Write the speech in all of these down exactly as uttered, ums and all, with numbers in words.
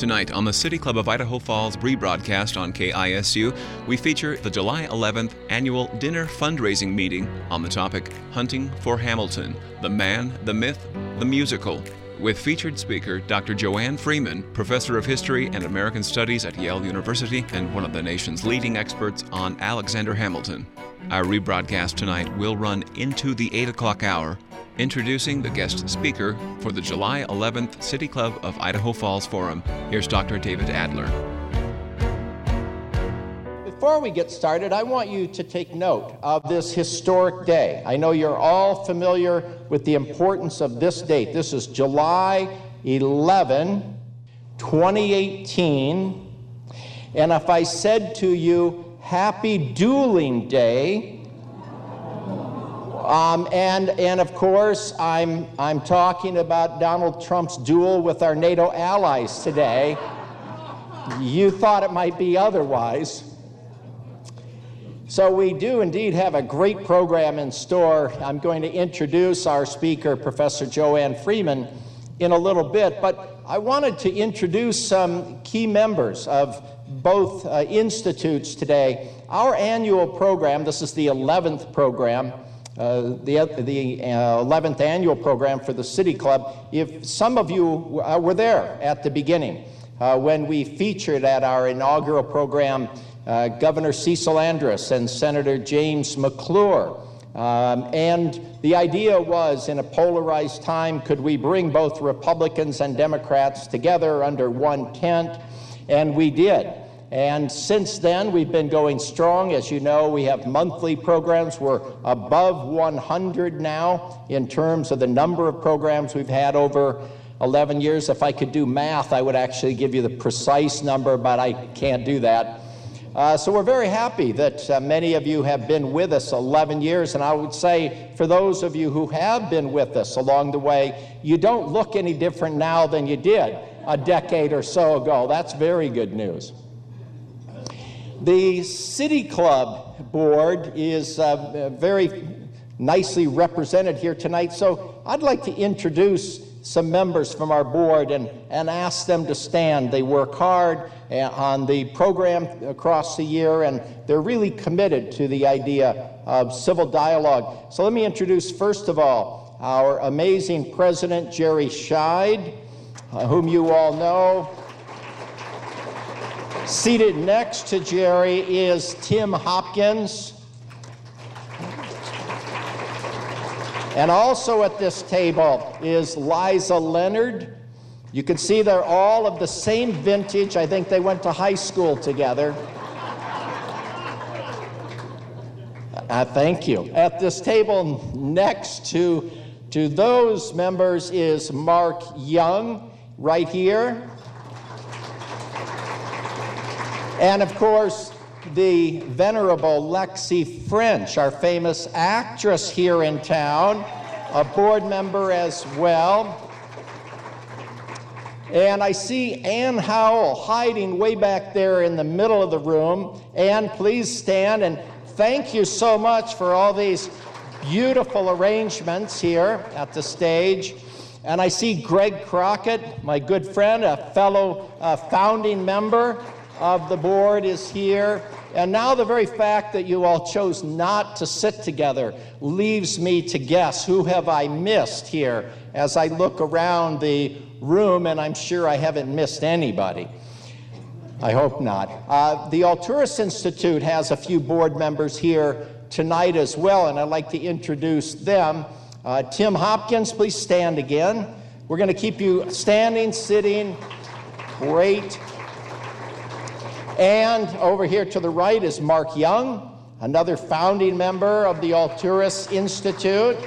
Tonight on the City Club of Idaho Falls rebroadcast on K I S U, we feature the July eleventh annual dinner fundraising meeting on the topic Hunting for Hamilton, the Man, the Myth, the Musical, with featured speaker Doctor Joanne Freeman, professor of history and American studies at Yale University and one of the nation's leading experts on Alexander Hamilton. Our rebroadcast tonight will run into the eight o'clock hour, introducing the guest speaker for the July eleventh City Club of Idaho Falls Forum. Here's Doctor David Adler. Before we get started, I want you to take note of this historic day. I know you're all familiar with the importance of this date. This is July eleventh, twenty eighteen. And if I said to you, Happy Dueling Day, Um, and, and of course, I'm, I'm talking about Donald Trump's duel with our NATO allies today. You thought it might be otherwise. So we do indeed have a great program in store. I'm going to introduce our speaker, Professor Joanne Freeman, in a little bit, but I wanted to introduce some key members of both uh, institutes today. Our annual program, this is the eleventh program, Uh, the the uh, eleventh annual program for the City Club. If some of you uh, were there at the beginning uh, when we featured at our inaugural program uh, Governor Cecil Andrus and Senator James McClure, um, and the idea was, in a polarized time, could we bring both Republicans and Democrats together under one tent? And we did. And since then, we've been going strong. As you know, we have monthly programs. We're above one hundred now in terms of the number of programs we've had over eleven years. If I could do math, I would actually give you the precise number, but I can't do that. Uh, so we're very happy that uh, many of you have been with us eleven years. And I would say, for those of you who have been with us along the way, you don't look any different now than you did a decade or so ago. That's very good news. The City Club Board is uh, very nicely represented here tonight, so I'd like to introduce some members from our board and, and ask them to stand. They work hard on the program across the year, and they're really committed to the idea of civil dialogue. So let me introduce, first of all, our amazing president, Jerry Scheid, uh, whom you all know. Seated next to Jerry is Tim Hopkins. And also at this table is Liza Leonard. You can see they're all of the same vintage. I think they went to high school together. Uh, thank you. At this table next to, to those members is Mark Young, right here. And of course, the venerable Lexi French, our famous actress here in town, a board member as well. And I see Ann Howell hiding way back there in the middle of the room. Ann, please stand, and thank you so much for all these beautiful arrangements here at the stage. And I see Greg Crockett, my good friend, a fellow uh, founding member of the board, is here. And now the very fact that you all chose not to sit together leaves me to guess, who have I missed here as I look around the room, and I'm sure I haven't missed anybody. I hope not. Uh, the Alturas Institute has a few board members here tonight as well, and I'd like to introduce them. Uh, Tim Hopkins, please stand again. We're going to keep you standing, sitting. Great. And over here to the right is Mark Young, another founding member of the Alturas Institute.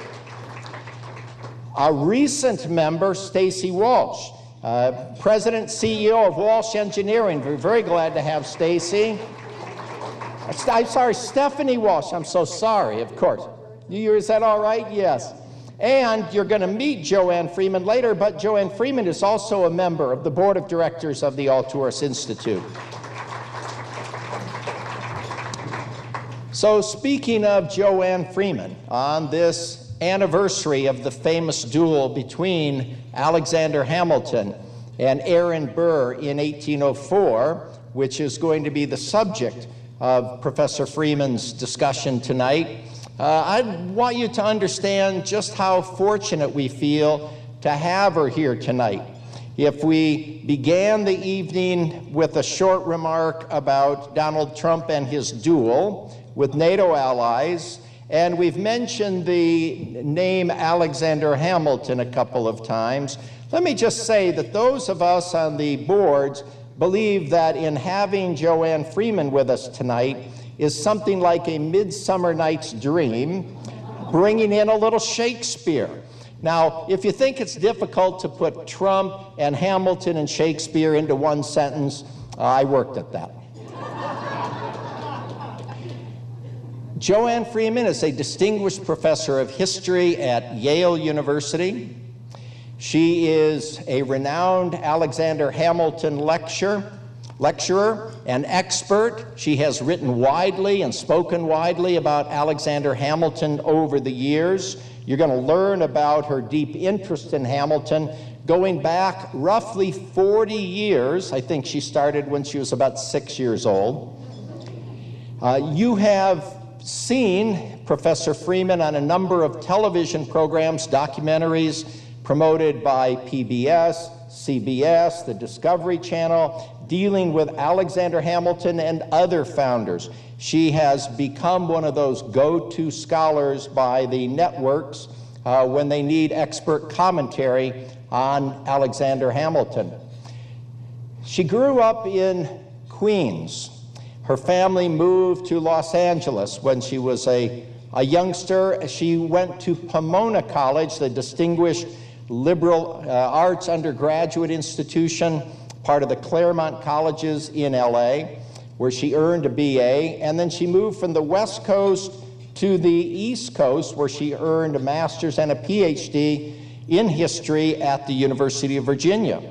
A recent member, Stacy Walsh, uh, President, C E O of Walsh Engineering. We're very glad to have Stacy. I'm sorry, Stephanie Walsh. I'm so sorry, of course. You, is that all right? Yes. And you're going to meet Joanne Freeman later, but Joanne Freeman is also a member of the board of directors of the Alturas Institute. So speaking of Joanne Freeman, on this anniversary of the famous duel between Alexander Hamilton and Aaron Burr in eighteen oh four, which is going to be the subject of Professor Freeman's discussion tonight. Uh, I want you to understand just how fortunate we feel to have her here tonight. If we began the evening with a short remark about Donald Trump and his duel with NATO allies, and we've mentioned the name Alexander Hamilton a couple of times, let me just say that those of us on the boards believe that in having Joanne Freeman with us tonight is something like a Midsummer Night's Dream, bringing in a little Shakespeare. Now, if you think it's difficult to put Trump and Hamilton and Shakespeare into one sentence, uh, I worked at that. Joanne Freeman is a distinguished professor of history at Yale University. She is a renowned Alexander Hamilton lecturer, lecturer and expert. She has written widely and spoken widely about Alexander Hamilton over the years. You're going to learn about her deep interest in Hamilton going back roughly forty years. I think she started when she was about six years old. Uh, you have seen Professor Freeman on a number of television programs, documentaries promoted by P B S, C B S, the Discovery Channel, dealing with Alexander Hamilton and other founders. She has become one of those go-to scholars by the networks uh, when they need expert commentary on Alexander Hamilton. She grew up in Queens. Her family moved to Los Angeles when she was a, a youngster. She went to Pomona College, the distinguished liberal uh, arts undergraduate institution, part of the Claremont Colleges in L A, where she earned a B A, and then she moved from the West Coast to the East Coast, where she earned a master's and a P H D in history at the University of Virginia.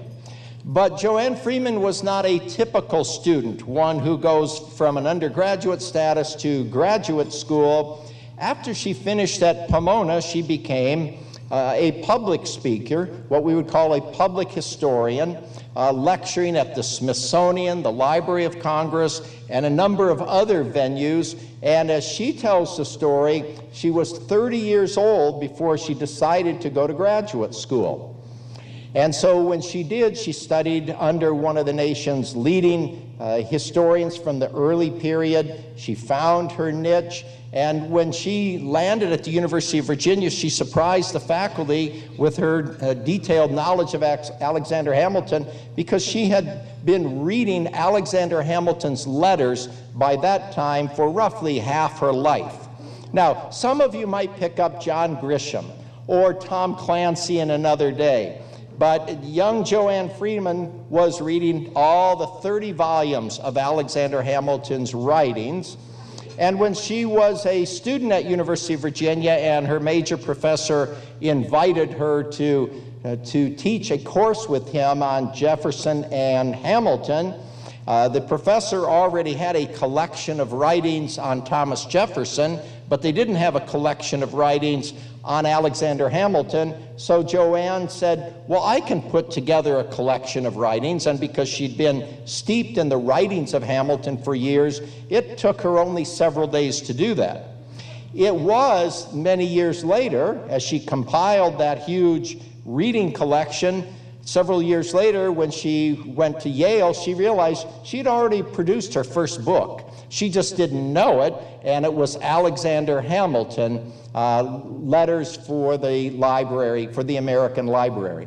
But Joanne Freeman was not a typical student, one who goes from an undergraduate status to graduate school. After she finished at Pomona, she became uh, a public speaker, what we would call a public historian, uh, lecturing at the Smithsonian, the Library of Congress, and a number of other venues. And as she tells the story, she was thirty years old before she decided to go to graduate school. And so when she did, she studied under one of the nation's leading uh, historians from the early period. She found her niche, and when she landed at the University of Virginia, she surprised the faculty with her uh, detailed knowledge of Alexander Hamilton, because she had been reading Alexander Hamilton's letters by that time for roughly half her life. Now, some of you might pick up John Grisham or Tom Clancy in another day. But young Joanne Freeman was reading all the thirty volumes of Alexander Hamilton's writings. And when she was a student at University of Virginia and her major professor invited her to, uh, to teach a course with him on Jefferson and Hamilton, uh, the professor already had a collection of writings on Thomas Jefferson, but they didn't have a collection of writings on Alexander Hamilton. So Joanne said, well, I can put together a collection of writings. And because she'd been steeped in the writings of Hamilton for years, it took her only several days to do that. It was many years later, as she compiled that huge reading collection, several years later when she went to Yale, she realized she'd already produced her first book. She just didn't know it, and it was Alexander Hamilton, uh, Letters for the Library, for the American Library.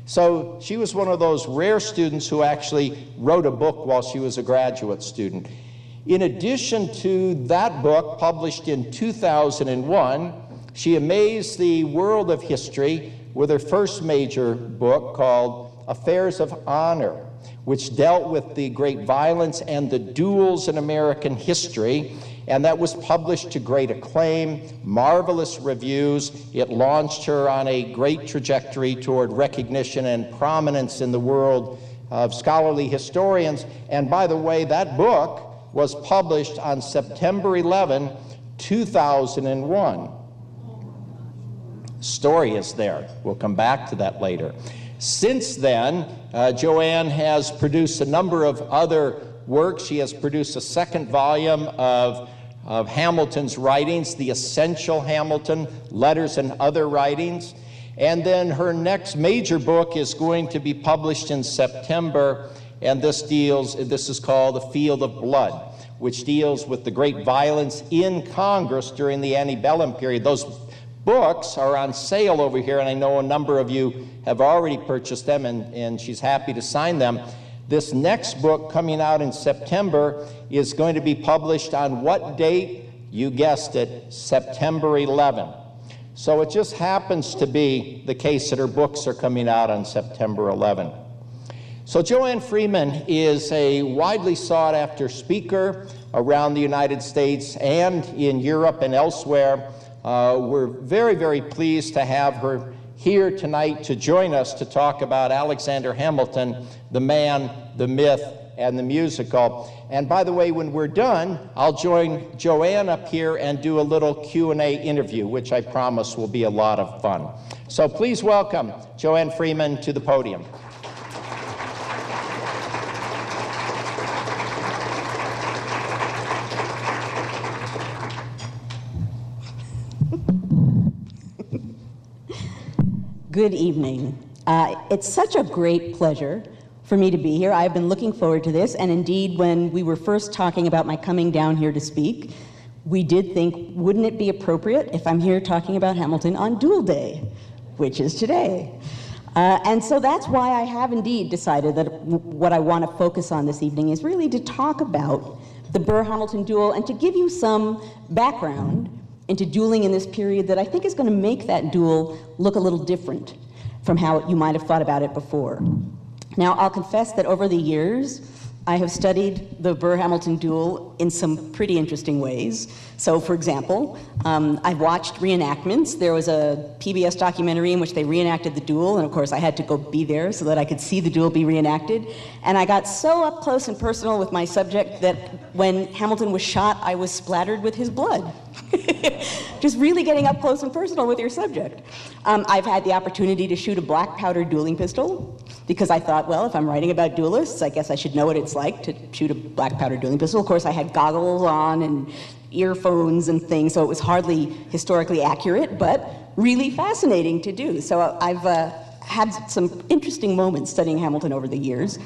So she was one of those rare students who actually wrote a book while she was a graduate student. In addition to that book, published in two thousand one, she amazed the world of history with her first major book called Affairs of Honor, which dealt with the great violence and the duels in American history, and that was published to great acclaim, marvelous reviews. It launched her on a great trajectory toward recognition and prominence in the world of scholarly historians. And by the way, that book was published on September eleventh, two thousand one. Story is there. We'll come back to that later. Since then, uh, Joanne has produced a number of other works. She has produced a second volume of, of Hamilton's writings, The Essential Hamilton, Letters and Other Writings. And then her next major book is going to be published in September, and this deals, this is called The Field of Blood, which deals with the great violence in Congress during the antebellum period. Those books are on sale over here, and I know a number of you have already purchased them, and, and she's happy to sign them. This next book, coming out in September, is going to be published on what date? You guessed it, September eleventh. So it just happens to be the case that her books are coming out on September eleventh. So Joanne Freeman is a widely sought after speaker around the United States and in Europe and elsewhere. Uh, we're very, very pleased to have her here tonight to join us to talk about Alexander Hamilton, the man, the myth, and the musical. And by the way, when we're done, I'll join Joanne up here and do a little Q and A interview, which I promise will be a lot of fun. So please welcome Joanne Freeman to the podium. Good evening. Uh, it's such a great pleasure for me to be here. I've been looking forward to this, and indeed, when we were first talking about my coming down here to speak, we did think, wouldn't it be appropriate if I'm here talking about Hamilton on Duel Day, which is today? Uh, and so that's why I have indeed decided that w- what I want to focus on this evening is really to talk about the Burr-Hamilton duel and to give you some background into dueling in this period that I think is going to make that duel look a little different from how you might have thought about it before. Now, I'll confess that over the years, I have studied the Burr-Hamilton duel in some pretty interesting ways. So, for example, um, I've watched reenactments. There was a P B S documentary in which they reenacted the duel, and of course I had to go be there so that I could see the duel be reenacted. And I got so up close and personal with my subject that when Hamilton was shot, I was splattered with his blood. Just really getting up close and personal with your subject. Um, I've had the opportunity to shoot a black powder dueling pistol because I thought, well, if I'm writing about duelists, I guess I should know what it's like to shoot a black powder dueling pistol. Of course, I had goggles on and earphones and things, so it was hardly historically accurate, but really fascinating to do. So I've uh, had some interesting moments studying Hamilton over the years.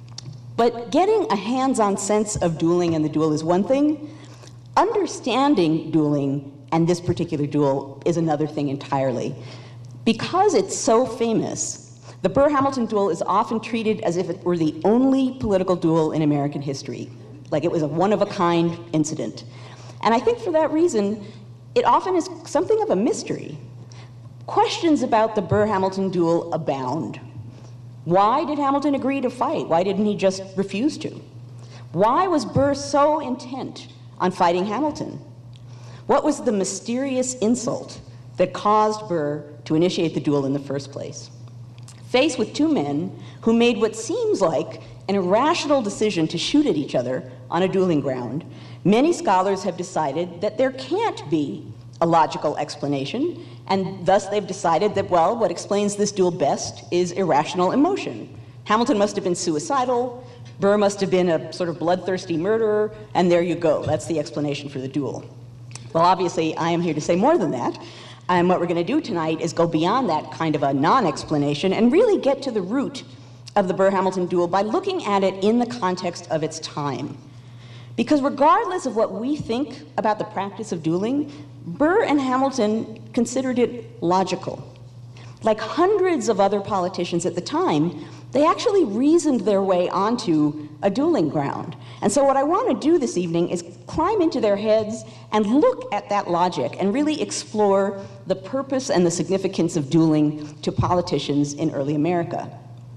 But getting a hands-on sense of dueling and the duel is one thing. Understanding dueling and this particular duel is another thing entirely. Because it's so famous, the Burr-Hamilton duel is often treated as if it were the only political duel in American history, like it was a one-of-a-kind incident. And I think for that reason, it often is something of a mystery. Questions about the Burr-Hamilton duel abound. Why did Hamilton agree to fight? Why didn't he just refuse to? Why was Burr so intent on fighting Hamilton? What was the mysterious insult that caused Burr to initiate the duel in the first place? Faced with two men who made what seems like an irrational decision to shoot at each other on a dueling ground, many scholars have decided that there can't be a logical explanation, and thus they've decided that, well, what explains this duel best is irrational emotion. Hamilton must have been suicidal, Burr must have been a sort of bloodthirsty murderer, and there you go. That's the explanation for the duel. Well, obviously, I am here to say more than that. And what we're going to do tonight is go beyond that kind of a non-explanation and really get to the root of the Burr-Hamilton duel by looking at it in the context of its time. Because regardless of what we think about the practice of dueling, Burr and Hamilton considered it logical. Like hundreds of other politicians at the time, they actually reasoned their way onto a dueling ground. And so what I want to do this evening is climb into their heads and look at that logic and really explore the purpose and the significance of dueling to politicians in early America.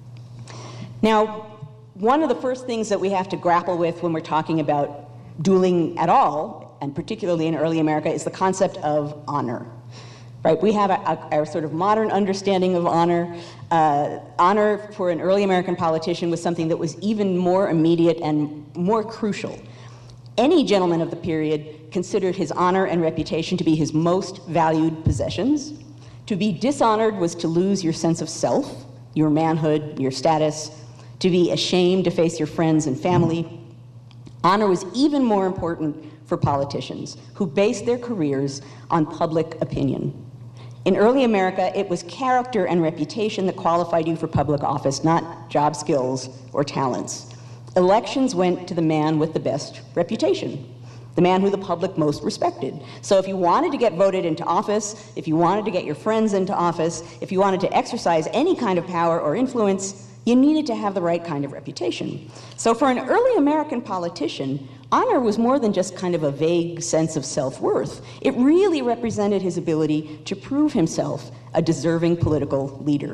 Now, one of the first things that we have to grapple with when we're talking about dueling at all, and particularly in early America, is the concept of honor. Right, we have a, a, a sort of modern understanding of honor. Uh, honor for an early American politician was something that was even more immediate and more crucial. Any gentleman of the period considered his honor and reputation to be his most valued possessions. To be dishonored was to lose your sense of self, your manhood, your status, to be ashamed to face your friends and family. Honor was even more important for politicians who based their careers on public opinion. In early America, it was character and reputation that qualified you for public office, not job skills or talents. Elections went to the man with the best reputation, the man who the public most respected. So if you wanted to get voted into office, if you wanted to get your friends into office, if you wanted to exercise any kind of power or influence, you needed to have the right kind of reputation. So for an early American politician, honor was more than just kind of a vague sense of self-worth. It really represented his ability to prove himself a deserving political leader.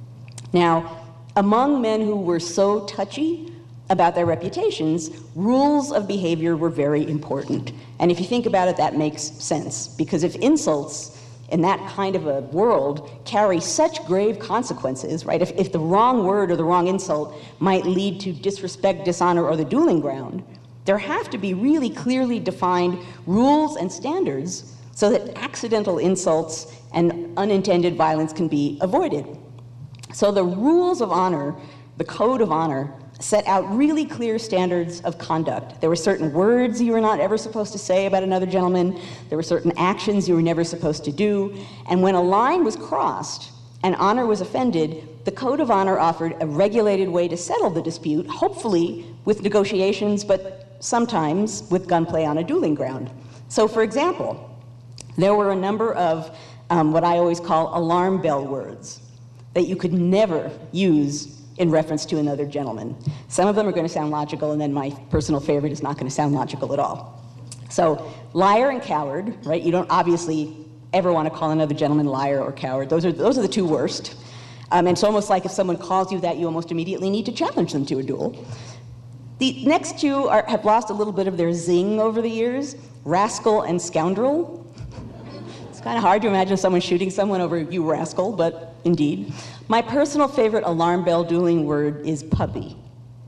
Now, among men who were so touchy about their reputations, rules of behavior were very important. And if you think about it, that makes sense. Because if insults in that kind of a world carry such grave consequences, right? If, if the wrong word or the wrong insult might lead to disrespect, dishonor, or the dueling ground, there have to be really clearly defined rules and standards so that accidental insults and unintended violence can be avoided. So the rules of honor, the code of honor, set out really clear standards of conduct. There were certain words you were not ever supposed to say about another gentleman. There were certain actions you were never supposed to do. And when a line was crossed and honor was offended, the Code of Honor offered a regulated way to settle the dispute, hopefully with negotiations, but sometimes with gunplay on a dueling ground. So for example, there were a number of um, what I always call alarm bell words that you could never use in reference to another gentleman. Some of them are going to sound logical, and then my personal favorite is not going to sound logical at all. So, liar and coward, right? You don't obviously ever want to call another gentleman liar or coward. Those are, those are the two worst. Um, and it's almost like if someone calls you that, you almost immediately need to challenge them to a duel. The next two are, have lost a little bit of their zing over the years. Rascal and scoundrel. It's kind of hard to imagine someone shooting someone over you rascal, but indeed. My personal favorite alarm bell dueling word is puppy.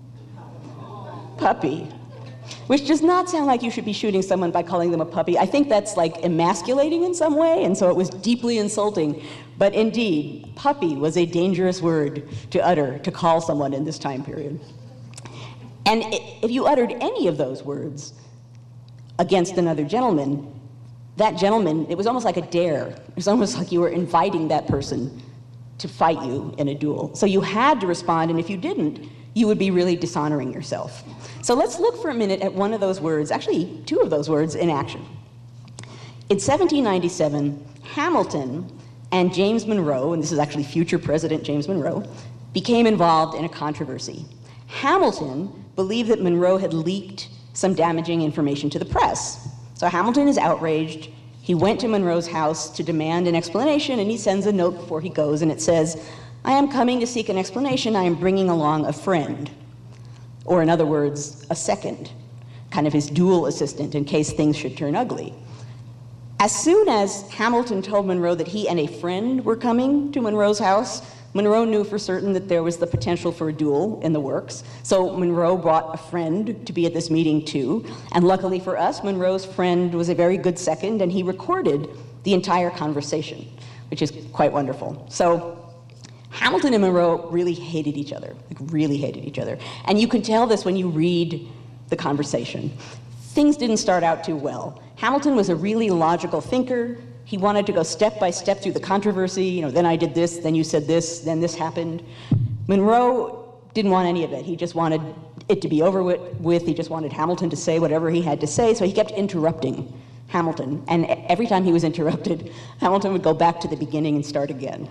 Puppy. Which does not sound like you should be shooting someone by calling them a puppy. I think that's like emasculating in some way, and so it was deeply insulting. But indeed, puppy was a dangerous word to utter, to call someone in this time period. And if you uttered any of those words against another gentleman, that gentleman, it was almost like a dare. It was almost like you were inviting that person to fight you in a duel. So you had to respond, and if you didn't, you would be really dishonoring yourself. So let's look for a minute at one of those words, actually two of those words, in action. In seventeen ninety-seven, Hamilton and James Monroe, and this is actually future President James Monroe, became involved in a controversy. Hamilton believed that Monroe had leaked some damaging information to the press. So Hamilton is outraged. He went to Monroe's house to demand an explanation, and he sends a note before he goes, and it says, "I am coming to seek an explanation. I am bringing along a friend." Or in other words, a second, kind of his dual assistant in case things should turn ugly. As soon as Hamilton told Monroe that he and a friend were coming to Monroe's house, Monroe knew for certain that there was the potential for a duel in the works. So Monroe brought a friend to be at this meeting too. And luckily for us, Monroe's friend was a very good second, and he recorded the entire conversation, which is quite wonderful. So Hamilton and Monroe really hated each other, like really hated each other. And you can tell this when you read the conversation. Things didn't start out too well. Hamilton was a really logical thinker. He wanted to go step by step through the controversy. You know, then I did this, then you said this, then this happened. Monroe didn't want any of it. He just wanted it to be over with. He just wanted Hamilton to say whatever he had to say, so he kept interrupting Hamilton. And every time he was interrupted, Hamilton would go back to the beginning and start again.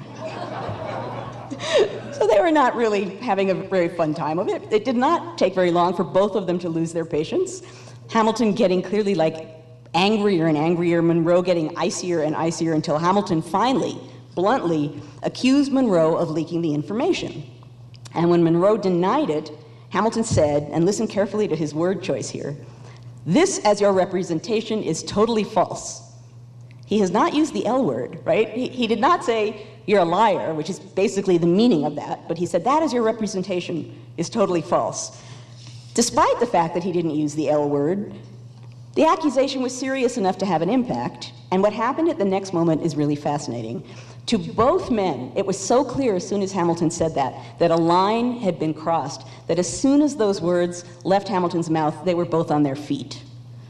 So they were not really having a very fun time of it. It did not take very long for both of them to lose their patience. Hamilton getting clearly like angrier and angrier, Monroe getting icier and icier, until Hamilton finally, bluntly, accused Monroe of leaking the information. And when Monroe denied it, Hamilton said, and listen carefully to his word choice here, "This, as your representation, is totally false." He has not used the L word, right? He, he did not say, "You're a liar," which is basically the meaning of that, but he said, "That, as your representation, is totally false." Despite the fact that he didn't use the L word, the accusation was serious enough to have an impact, and what happened at the next moment is really fascinating. To both men, it was so clear as soon as Hamilton said that, that a line had been crossed, that as soon as those words left Hamilton's mouth, they were both on their feet.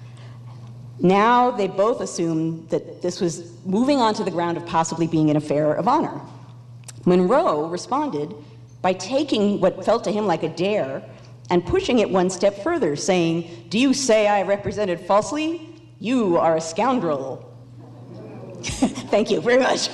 Now they both assumed that this was moving on to the ground of possibly being an affair of honor. Monroe responded by taking what felt to him like a dare and pushing it one step further, saying, "Do you say I represented falsely? You are a scoundrel." Thank you very much.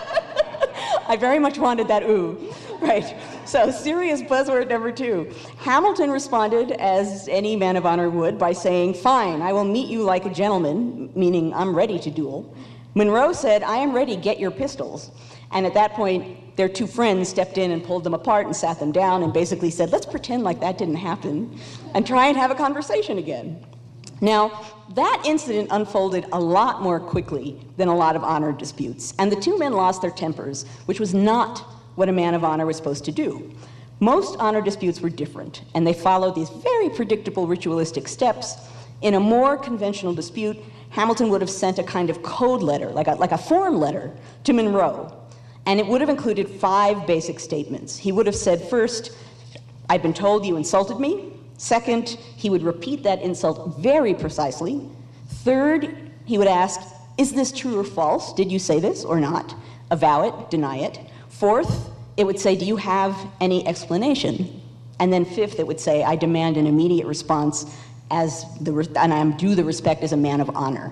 I very much wanted that ooh. Right. So serious buzzword number two. Hamilton responded, as any man of honor would, by saying, "Fine, I will meet you like a gentleman," meaning I'm ready to duel. Monroe said, "I am ready, get your pistols." And at that point, their two friends stepped in and pulled them apart and sat them down and basically said, "Let's pretend like that didn't happen and try and have a conversation again." Now, that incident unfolded a lot more quickly than a lot of honor disputes, and the two men lost their tempers, which was not what a man of honor was supposed to do. Most honor disputes were different, and they followed these very predictable ritualistic steps. In a more conventional dispute, Hamilton would have sent a kind of code letter, like a, like a form letter, to Monroe, and it would have included five basic statements. He would have said, first, "I've been told you insulted me." Second, he would repeat that insult very precisely. Third, he would ask, "Is this true or false? Did you say this or not?" Avow it, deny it. Fourth, it would say, "Do you have any explanation?" And then fifth, it would say, "I demand an immediate response as the re- and I am due the respect as a man of honor."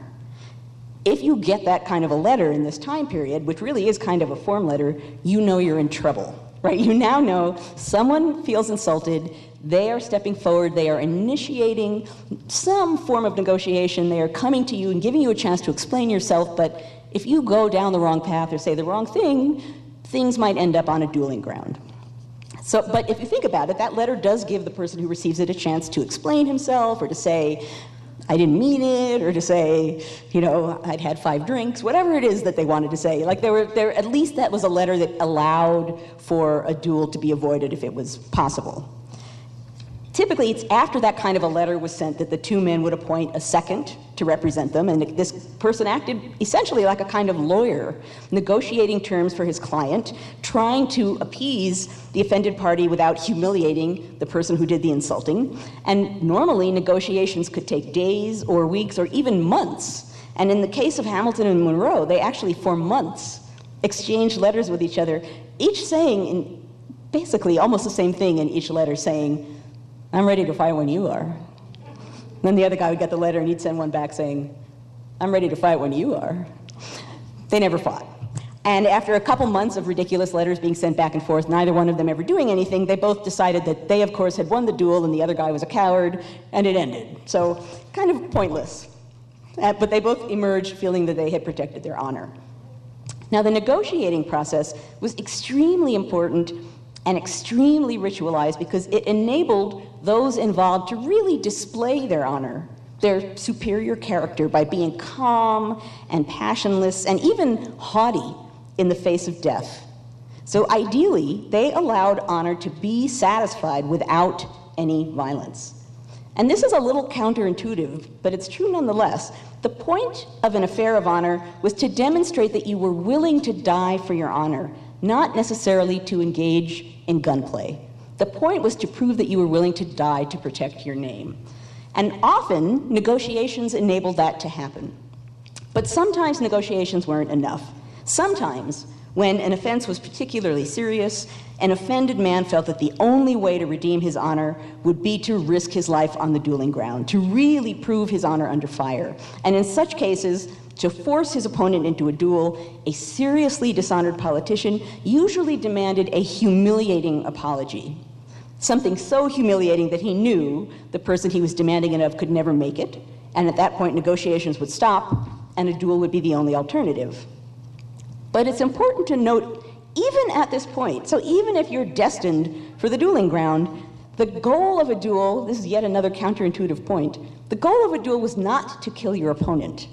If you get that kind of a letter in this time period, which really is kind of a form letter, you know you're in trouble, right? You now know someone feels insulted, they are stepping forward, they are initiating some form of negotiation, they are coming to you and giving you a chance to explain yourself, but if you go down the wrong path or say the wrong thing, things might end up on a dueling ground. So, but if you think about it, that letter does give the person who receives it a chance to explain himself or to say, "I didn't mean it," or to say, you know, "I'd had five drinks," whatever it is that they wanted to say. Like there were, there, at least that was a letter that allowed for a duel to be avoided if it was possible. Typically, it's after that kind of a letter was sent that the two men would appoint a second to represent them, and this person acted essentially like a kind of lawyer, negotiating terms for his client, trying to appease the offended party without humiliating the person who did the insulting. And normally, negotiations could take days or weeks or even months. And in the case of Hamilton and Monroe, they actually, for months, exchanged letters with each other, each saying in basically almost the same thing in each letter, saying, "I'm ready to fight when you are." Then the other guy would get the letter and he'd send one back saying, "I'm ready to fight when you are." They never fought. And after a couple months of ridiculous letters being sent back and forth, neither one of them ever doing anything, they both decided that they, of course, had won the duel and the other guy was a coward, and it ended. So kind of pointless. Uh, but they both emerged feeling that they had protected their honor. Now, the negotiating process was extremely important and extremely ritualized because it enabled those involved to really display their honor, their superior character, by being calm and passionless and even haughty in the face of death. So ideally, they allowed honor to be satisfied without any violence. And this is a little counterintuitive, but it's true nonetheless. The point of an affair of honor was to demonstrate that you were willing to die for your honor, not necessarily to engage in gunplay. The point was to prove that you were willing to die to protect your name. And often, negotiations enabled that to happen. But sometimes negotiations weren't enough. Sometimes, when an offense was particularly serious, an offended man felt that the only way to redeem his honor would be to risk his life on the dueling ground, to really prove his honor under fire. And in such cases, to force his opponent into a duel, a seriously dishonored politician usually demanded a humiliating apology. Something so humiliating that he knew the person he was demanding it of could never make it, and at that point negotiations would stop, and a duel would be the only alternative. But it's important to note, even at this point, so even if you're destined for the dueling ground, the goal of a duel, this is yet another counterintuitive point, the goal of a duel was not to kill your opponent.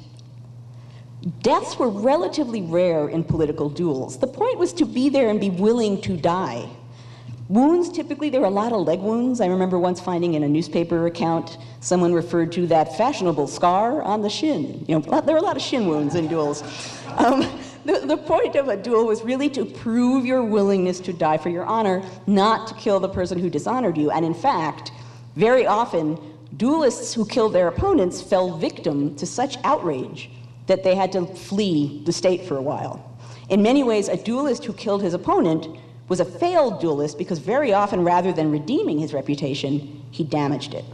Deaths were relatively rare in political duels. The point was to be there and be willing to die. Wounds, typically there were a lot of leg wounds. I remember once finding in a newspaper account, someone referred to that fashionable scar on the shin. You know, there were a lot of shin wounds in duels. Um, the, the point of a duel was really to prove your willingness to die for your honor, not to kill the person who dishonored you. And in fact, very often, duelists who killed their opponents fell victim to such outrage that they had to flee the state for a while. In many ways, a duelist who killed his opponent was a failed duelist because very often, rather than redeeming his reputation, he damaged it.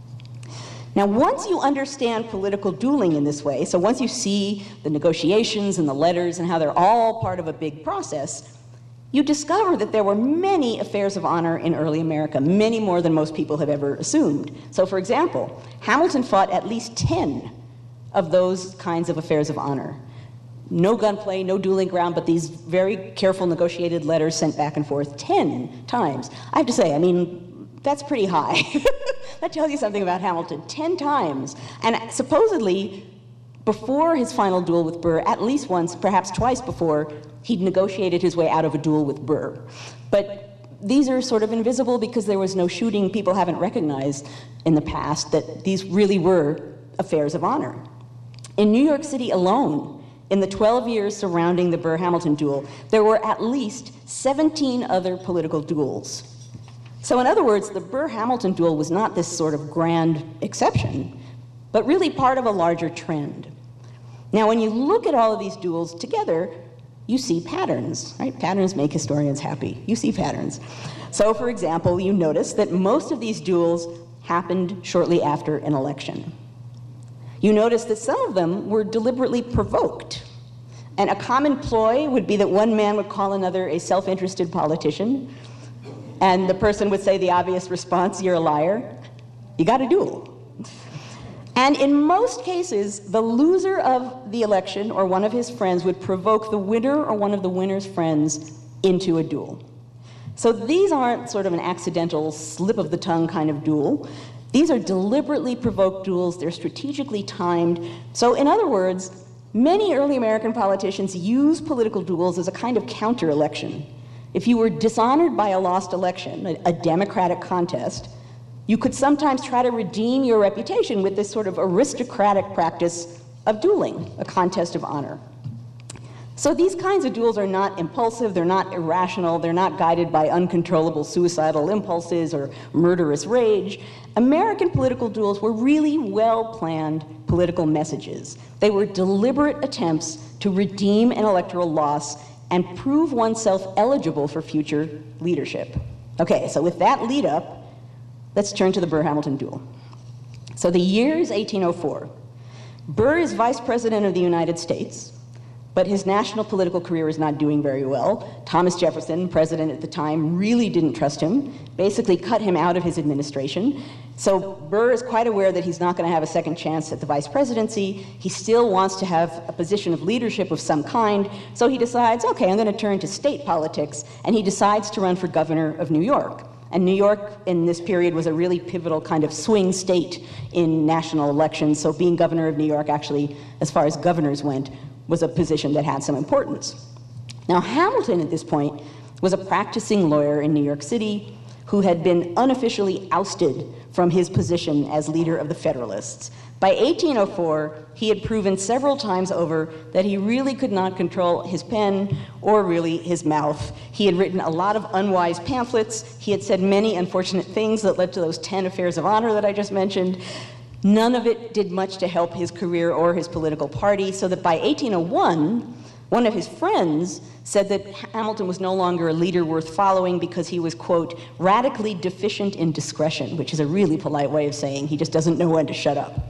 Now, once you understand political dueling in this way, so once you see the negotiations and the letters and how they're all part of a big process, you discover that there were many affairs of honor in early America, many more than most people have ever assumed. So, for example, Hamilton fought at least ten of those kinds of affairs of honor. No gunplay, no dueling ground, but these very careful negotiated letters sent back and forth ten times. I have to say, I mean, that's pretty high. That tells you something about Hamilton. Ten times. And supposedly, before his final duel with Burr, at least once, perhaps twice before, he'd negotiated his way out of a duel with Burr. But these are sort of invisible because there was no shooting. People haven't recognized in the past that these really were affairs of honor. In New York City alone, in the twelve years surrounding the Burr-Hamilton duel, there were at least seventeen other political duels. So in other words, the Burr-Hamilton duel was not this sort of grand exception, but really part of a larger trend. Now, when you look at all of these duels together, you see patterns, right? Patterns make historians happy. You see patterns. So, for example, you notice that most of these duels happened shortly after an election. You notice that some of them were deliberately provoked. And a common ploy would be that one man would call another a self-interested politician, and the person would say the obvious response, "You're a liar. You got a duel." And in most cases, the loser of the election or one of his friends would provoke the winner or one of the winner's friends into a duel. So these aren't sort of an accidental slip of the tongue kind of duel. These are deliberately provoked duels. They're strategically timed. So in other words, many early American politicians use political duels as a kind of counter-election. If you were dishonored by a lost election, a, a democratic contest, you could sometimes try to redeem your reputation with this sort of aristocratic practice of dueling, a contest of honor. So these kinds of duels are not impulsive, they're not irrational, they're not guided by uncontrollable suicidal impulses or murderous rage. American political duels were really well-planned political messages. They were deliberate attempts to redeem an electoral loss and prove oneself eligible for future leadership. Okay, so with that lead up, let's turn to the Burr-Hamilton duel. So the year is eighteen oh four. Burr is vice president of the United States, but his national political career is not doing very well. Thomas Jefferson, president at the time, really didn't trust him, basically cut him out of his administration. So Burr is quite aware that he's not going to have a second chance at the vice presidency. He still wants to have a position of leadership of some kind, so he decides, okay, I'm going to turn to state politics, and he decides to run for governor of New York. And New York in this period was a really pivotal kind of swing state in national elections, so being governor of New York actually, as far as governors went, was a position that had some importance. Now, Hamilton at this point was a practicing lawyer in New York City who had been unofficially ousted from his position as leader of the Federalists. By eighteen oh four, he had proven several times over that he really could not control his pen or really his mouth. He had written a lot of unwise pamphlets. He had said many unfortunate things that led to those ten affairs of honor that I just mentioned. None of it did much to help his career or his political party, so that by eighteen oh one, one of his friends said that Hamilton was no longer a leader worth following because he was, quote, radically deficient in discretion, which is a really polite way of saying he just doesn't know when to shut up.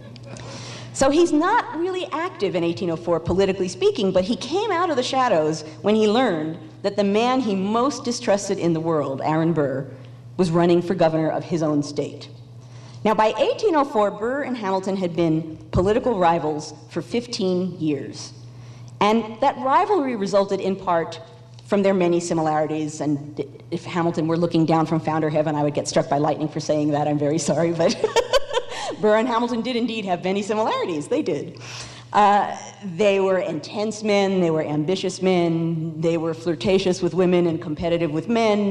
So he's not really active in eighteen oh four, politically speaking, but he came out of the shadows when he learned that the man he most distrusted in the world, Aaron Burr, was running for governor of his own state. Now, by eighteen oh four, Burr and Hamilton had been political rivals for fifteen years. And that rivalry resulted in part from their many similarities. And if Hamilton were looking down from founder heaven, I would get struck by lightning for saying that. I'm very sorry, but Burr and Hamilton did indeed have many similarities. They did. Uh, they were intense men, they were ambitious men, they were flirtatious with women and competitive with men.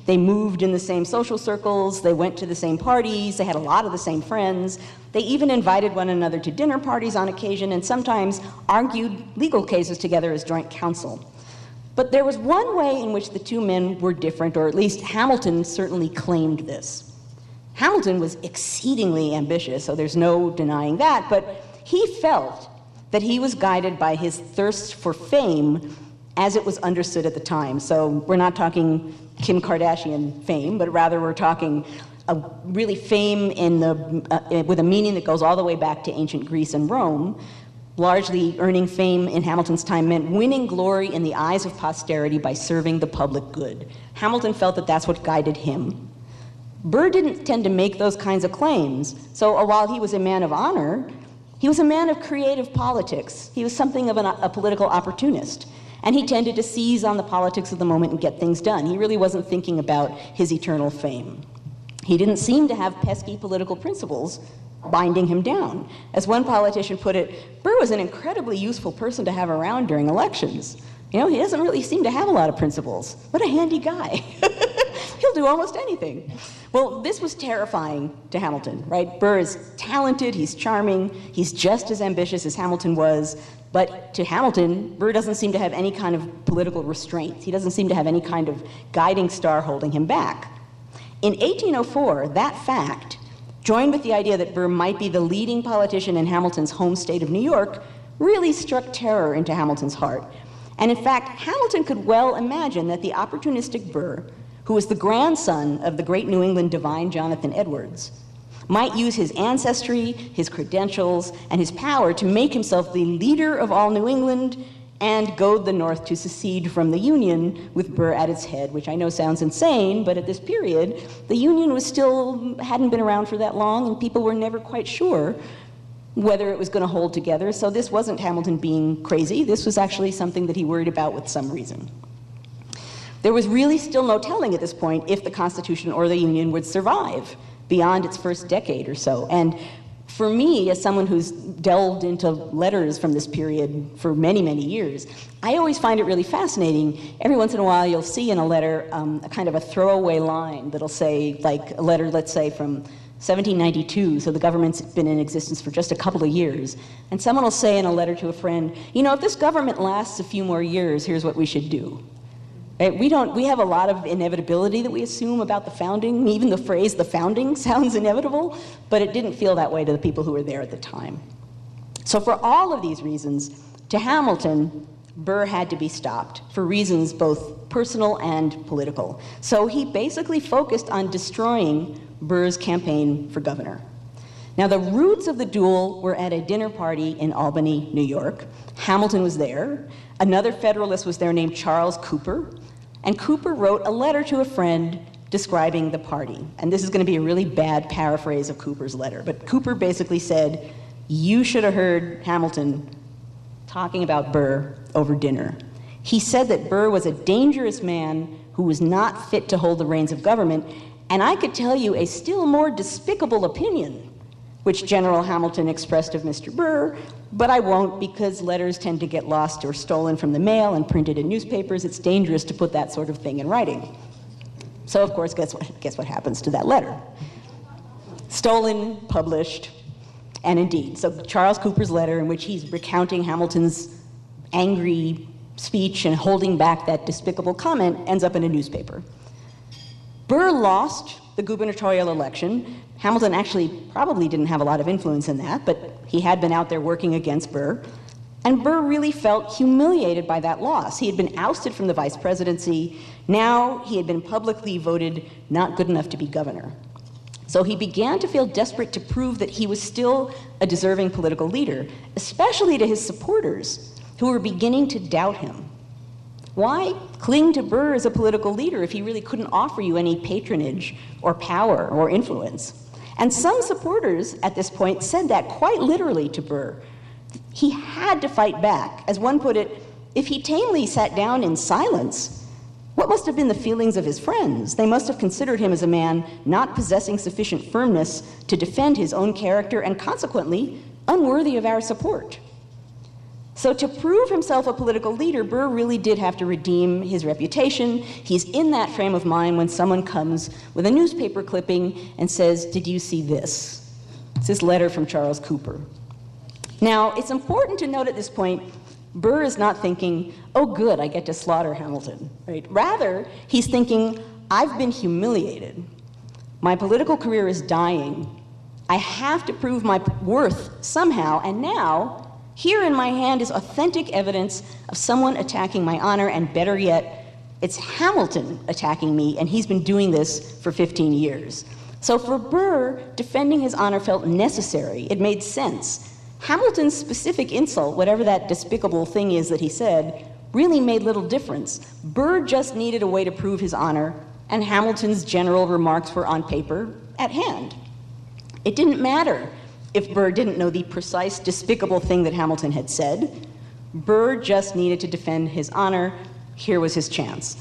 They moved in the same social circles, they went to the same parties, they had a lot of the same friends. They even invited one another to dinner parties on occasion and sometimes argued legal cases together as joint counsel. But there was one way in which the two men were different, or at least Hamilton certainly claimed this. Hamilton was exceedingly ambitious, so there's no denying that, but he felt that he was guided by his thirst for fame as it was understood at the time. So we're not talking Kim Kardashian fame, but rather we're talking a really fame in the, uh, with a meaning that goes all the way back to ancient Greece and Rome. Largely earning fame in Hamilton's time meant winning glory in the eyes of posterity by serving the public good. Hamilton felt that that's what guided him. Burr didn't tend to make those kinds of claims, so while he was a man of honor, he was a man of creative politics. He was something of an, a political opportunist, and he tended to seize on the politics of the moment and get things done. He really wasn't thinking about his eternal fame. He didn't seem to have pesky political principles binding him down. As one politician put it, Burr was an incredibly useful person to have around during elections. You know, he doesn't really seem to have a lot of principles. What a handy guy. He'll do almost anything. Well, this was terrifying to Hamilton, right? Burr is talented, he's charming, he's just as ambitious as Hamilton was, but to Hamilton, Burr doesn't seem to have any kind of political restraints. He doesn't seem to have any kind of guiding star holding him back. In eighteen oh four, that fact, joined with the idea that Burr might be the leading politician in Hamilton's home state of New York, really struck terror into Hamilton's heart. And in fact, Hamilton could well imagine that the opportunistic Burr, who was the grandson of the great New England divine Jonathan Edwards, might use his ancestry, his credentials, and his power to make himself the leader of all New England and goad the North to secede from the Union with Burr at its head, which I know sounds insane, but at this period, the Union was still, hadn't been around for that long, and people were never quite sure whether it was going to hold together. So this wasn't Hamilton being crazy. This was actually something that he worried about with some reason. There was really still no telling at this point if the Constitution or the Union would survive beyond its first decade or so. And for me, as someone who's delved into letters from this period for many, many years, I always find it really fascinating. Every once in a while, you'll see in a letter um, a kind of a throwaway line that'll say, like a letter, let's say, from seventeen ninety-two, so the government's been in existence for just a couple of years, and someone will say in a letter to a friend, you know, if this government lasts a few more years, here's what we should do. Right? We don't, we have a lot of inevitability that we assume about the founding. Even the phrase, the founding, sounds inevitable, but it didn't feel that way to the people who were there at the time. So for all of these reasons, to Hamilton, Burr had to be stopped for reasons both personal and political. So he basically focused on destroying Burr's campaign for governor. Now, the roots of the duel were at a dinner party in Albany, New York. Hamilton was there. Another Federalist was there named Charles Cooper. And Cooper wrote a letter to a friend describing the party. And this is going to be a really bad paraphrase of Cooper's letter. But Cooper basically said, you should have heard Hamilton talking about Burr over dinner. He said that Burr was a dangerous man who was not fit to hold the reins of government. And I could tell you a still more despicable opinion which General Hamilton expressed of Mister Burr, but I won't because letters tend to get lost or stolen from the mail and printed in newspapers. It's dangerous to put that sort of thing in writing. So, of course, guess what, guess what happens to that letter? Stolen, published, and indeed. So Charles Cooper's letter, in which he's recounting Hamilton's angry speech and holding back that despicable comment, ends up in a newspaper. Burr lost the gubernatorial election. Hamilton actually probably didn't have a lot of influence in that, but he had been out there working against Burr. And Burr really felt humiliated by that loss. He had been ousted from the vice presidency. Now he had been publicly voted not good enough to be governor. So he began to feel desperate to prove that he was still a deserving political leader, especially to his supporters, who were beginning to doubt him. Why cling to Burr as a political leader if he really couldn't offer you any patronage or power or influence? And some supporters at this point said that quite literally to Burr. He had to fight back. As one put it, if he tamely sat down in silence, what must have been the feelings of his friends? They must have considered him as a man not possessing sufficient firmness to defend his own character and consequently unworthy of our support. So to prove himself a political leader, Burr really did have to redeem his reputation. He's in that frame of mind when someone comes with a newspaper clipping and says, "Did you see this?" It's this letter from Charles Cooper. Now, it's important to note at this point, Burr is not thinking, "Oh good, I get to slaughter Hamilton," right? Rather, he's thinking, "I've been humiliated. My political career is dying. I have to prove my worth somehow, and now, here in my hand is authentic evidence of someone attacking my honor, and better yet, it's Hamilton attacking me, and he's been doing this for fifteen years. So for Burr, defending his honor felt necessary. It made sense. Hamilton's specific insult, whatever that despicable thing is that he said, really made little difference. Burr just needed a way to prove his honor, and Hamilton's general remarks were on paper at hand. It didn't matter if Burr didn't know the precise, despicable thing that Hamilton had said. Burr just needed to defend his honor. Here was his chance.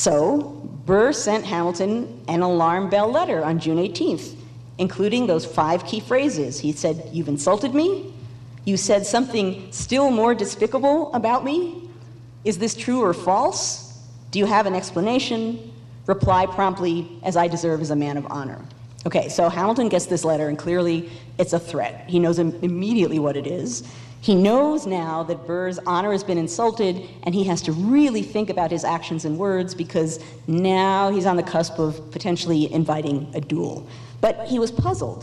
So Burr sent Hamilton an alarm bell letter on June eighteenth, including those five key phrases. He said, "You've insulted me. You said something still more despicable about me. Is this true or false? Do you have an explanation? Reply promptly, as I deserve as a man of honor." Okay, so Hamilton gets this letter, and clearly it's a threat. He knows im- immediately what it is. He knows now that Burr's honor has been insulted, and he has to really think about his actions and words, because now he's on the cusp of potentially inviting a duel. But he was puzzled.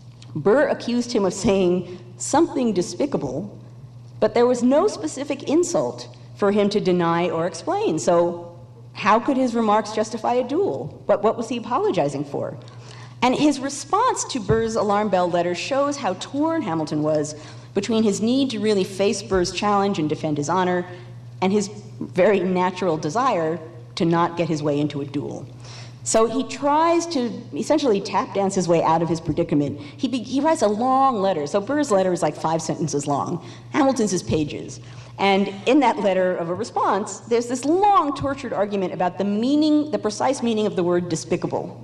Burr accused him of saying something despicable, but there was no specific insult for him to deny or explain. So how could his remarks justify a duel? But what was he apologizing for? And his response to Burr's alarm bell letter shows how torn Hamilton was between his need to really face Burr's challenge and defend his honor, and his very natural desire to not get his way into a duel. So he tries to essentially tap dance his way out of his predicament. He, be, he writes a long letter. So Burr's letter is like five sentences long. Hamilton's is pages. And in that letter of a response, there's this long, tortured argument about the meaning, the precise meaning of the word despicable.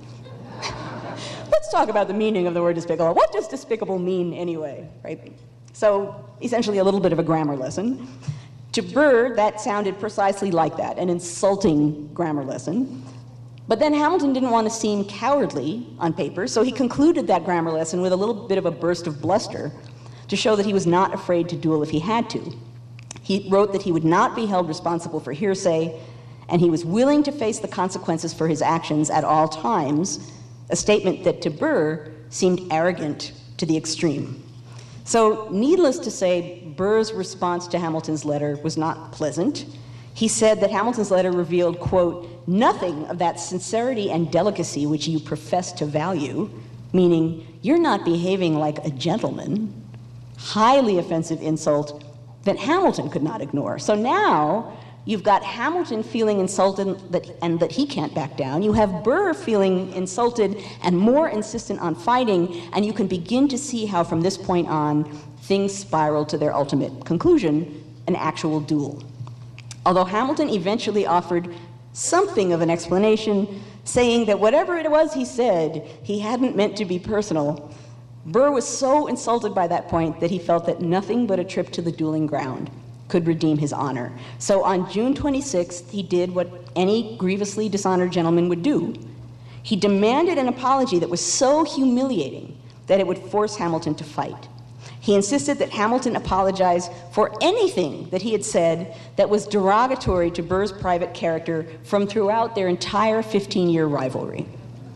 Let's talk about the meaning of the word despicable. What does despicable mean anyway, right? So essentially a little bit of a grammar lesson. To Burr, that sounded precisely like that, an insulting grammar lesson. But then Hamilton didn't want to seem cowardly on paper, so he concluded that grammar lesson with a little bit of a burst of bluster to show that he was not afraid to duel if he had to. He wrote that he would not be held responsible for hearsay, and he was willing to face the consequences for his actions at all times, a statement that to Burr seemed arrogant to the extreme. So needless to say, Burr's response to Hamilton's letter was not pleasant. He said that Hamilton's letter revealed, quote, "nothing of that sincerity and delicacy which you profess to value," meaning you're not behaving like a gentleman. Highly offensive insult that Hamilton could not ignore. So now you've got Hamilton feeling insulted that, and that he can't back down. You have Burr feeling insulted and more insistent on fighting, and you can begin to see how from this point on things spiral to their ultimate conclusion, an actual duel. Although Hamilton eventually offered something of an explanation, saying that whatever it was he said, he hadn't meant to be personal, Burr was so insulted by that point that he felt that nothing but a trip to the dueling ground could redeem his honor. So on June twenty-sixth, he did what any grievously dishonored gentleman would do. He demanded an apology that was so humiliating that it would force Hamilton to fight. He insisted that Hamilton apologize for anything that he had said that was derogatory to Burr's private character from throughout their entire fifteen-year rivalry.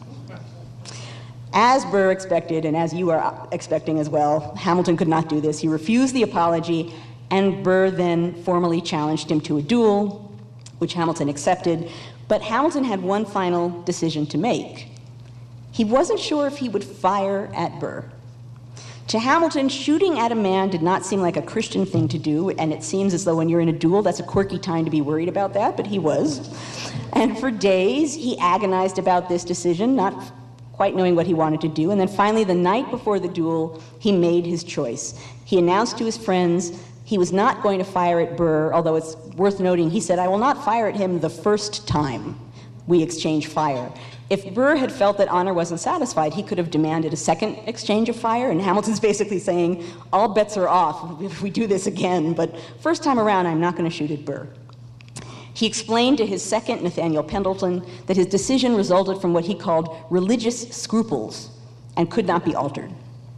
As Burr expected, and as you are expecting as well, Hamilton could not do this. He refused the apology, and Burr then formally challenged him to a duel, which Hamilton accepted. But Hamilton had one final decision to make. He wasn't sure if he would fire at Burr. To Hamilton, shooting at a man did not seem like a Christian thing to do, and it seems as though when you're in a duel, that's a quirky time to be worried about that, but he was. And for days, he agonized about this decision, not quite knowing what he wanted to do, and then finally, the night before the duel, he made his choice. He announced to his friends he was not going to fire at Burr, although it's worth noting, he said, "I will not fire at him the first time we exchange fire." If Burr had felt that honor wasn't satisfied, he could have demanded a second exchange of fire, and Hamilton's basically saying, all bets are off if we do this again, but first time around, I'm not going to shoot at Burr. He explained to his second, Nathaniel Pendleton, that his decision resulted from what he called religious scruples and could not be altered.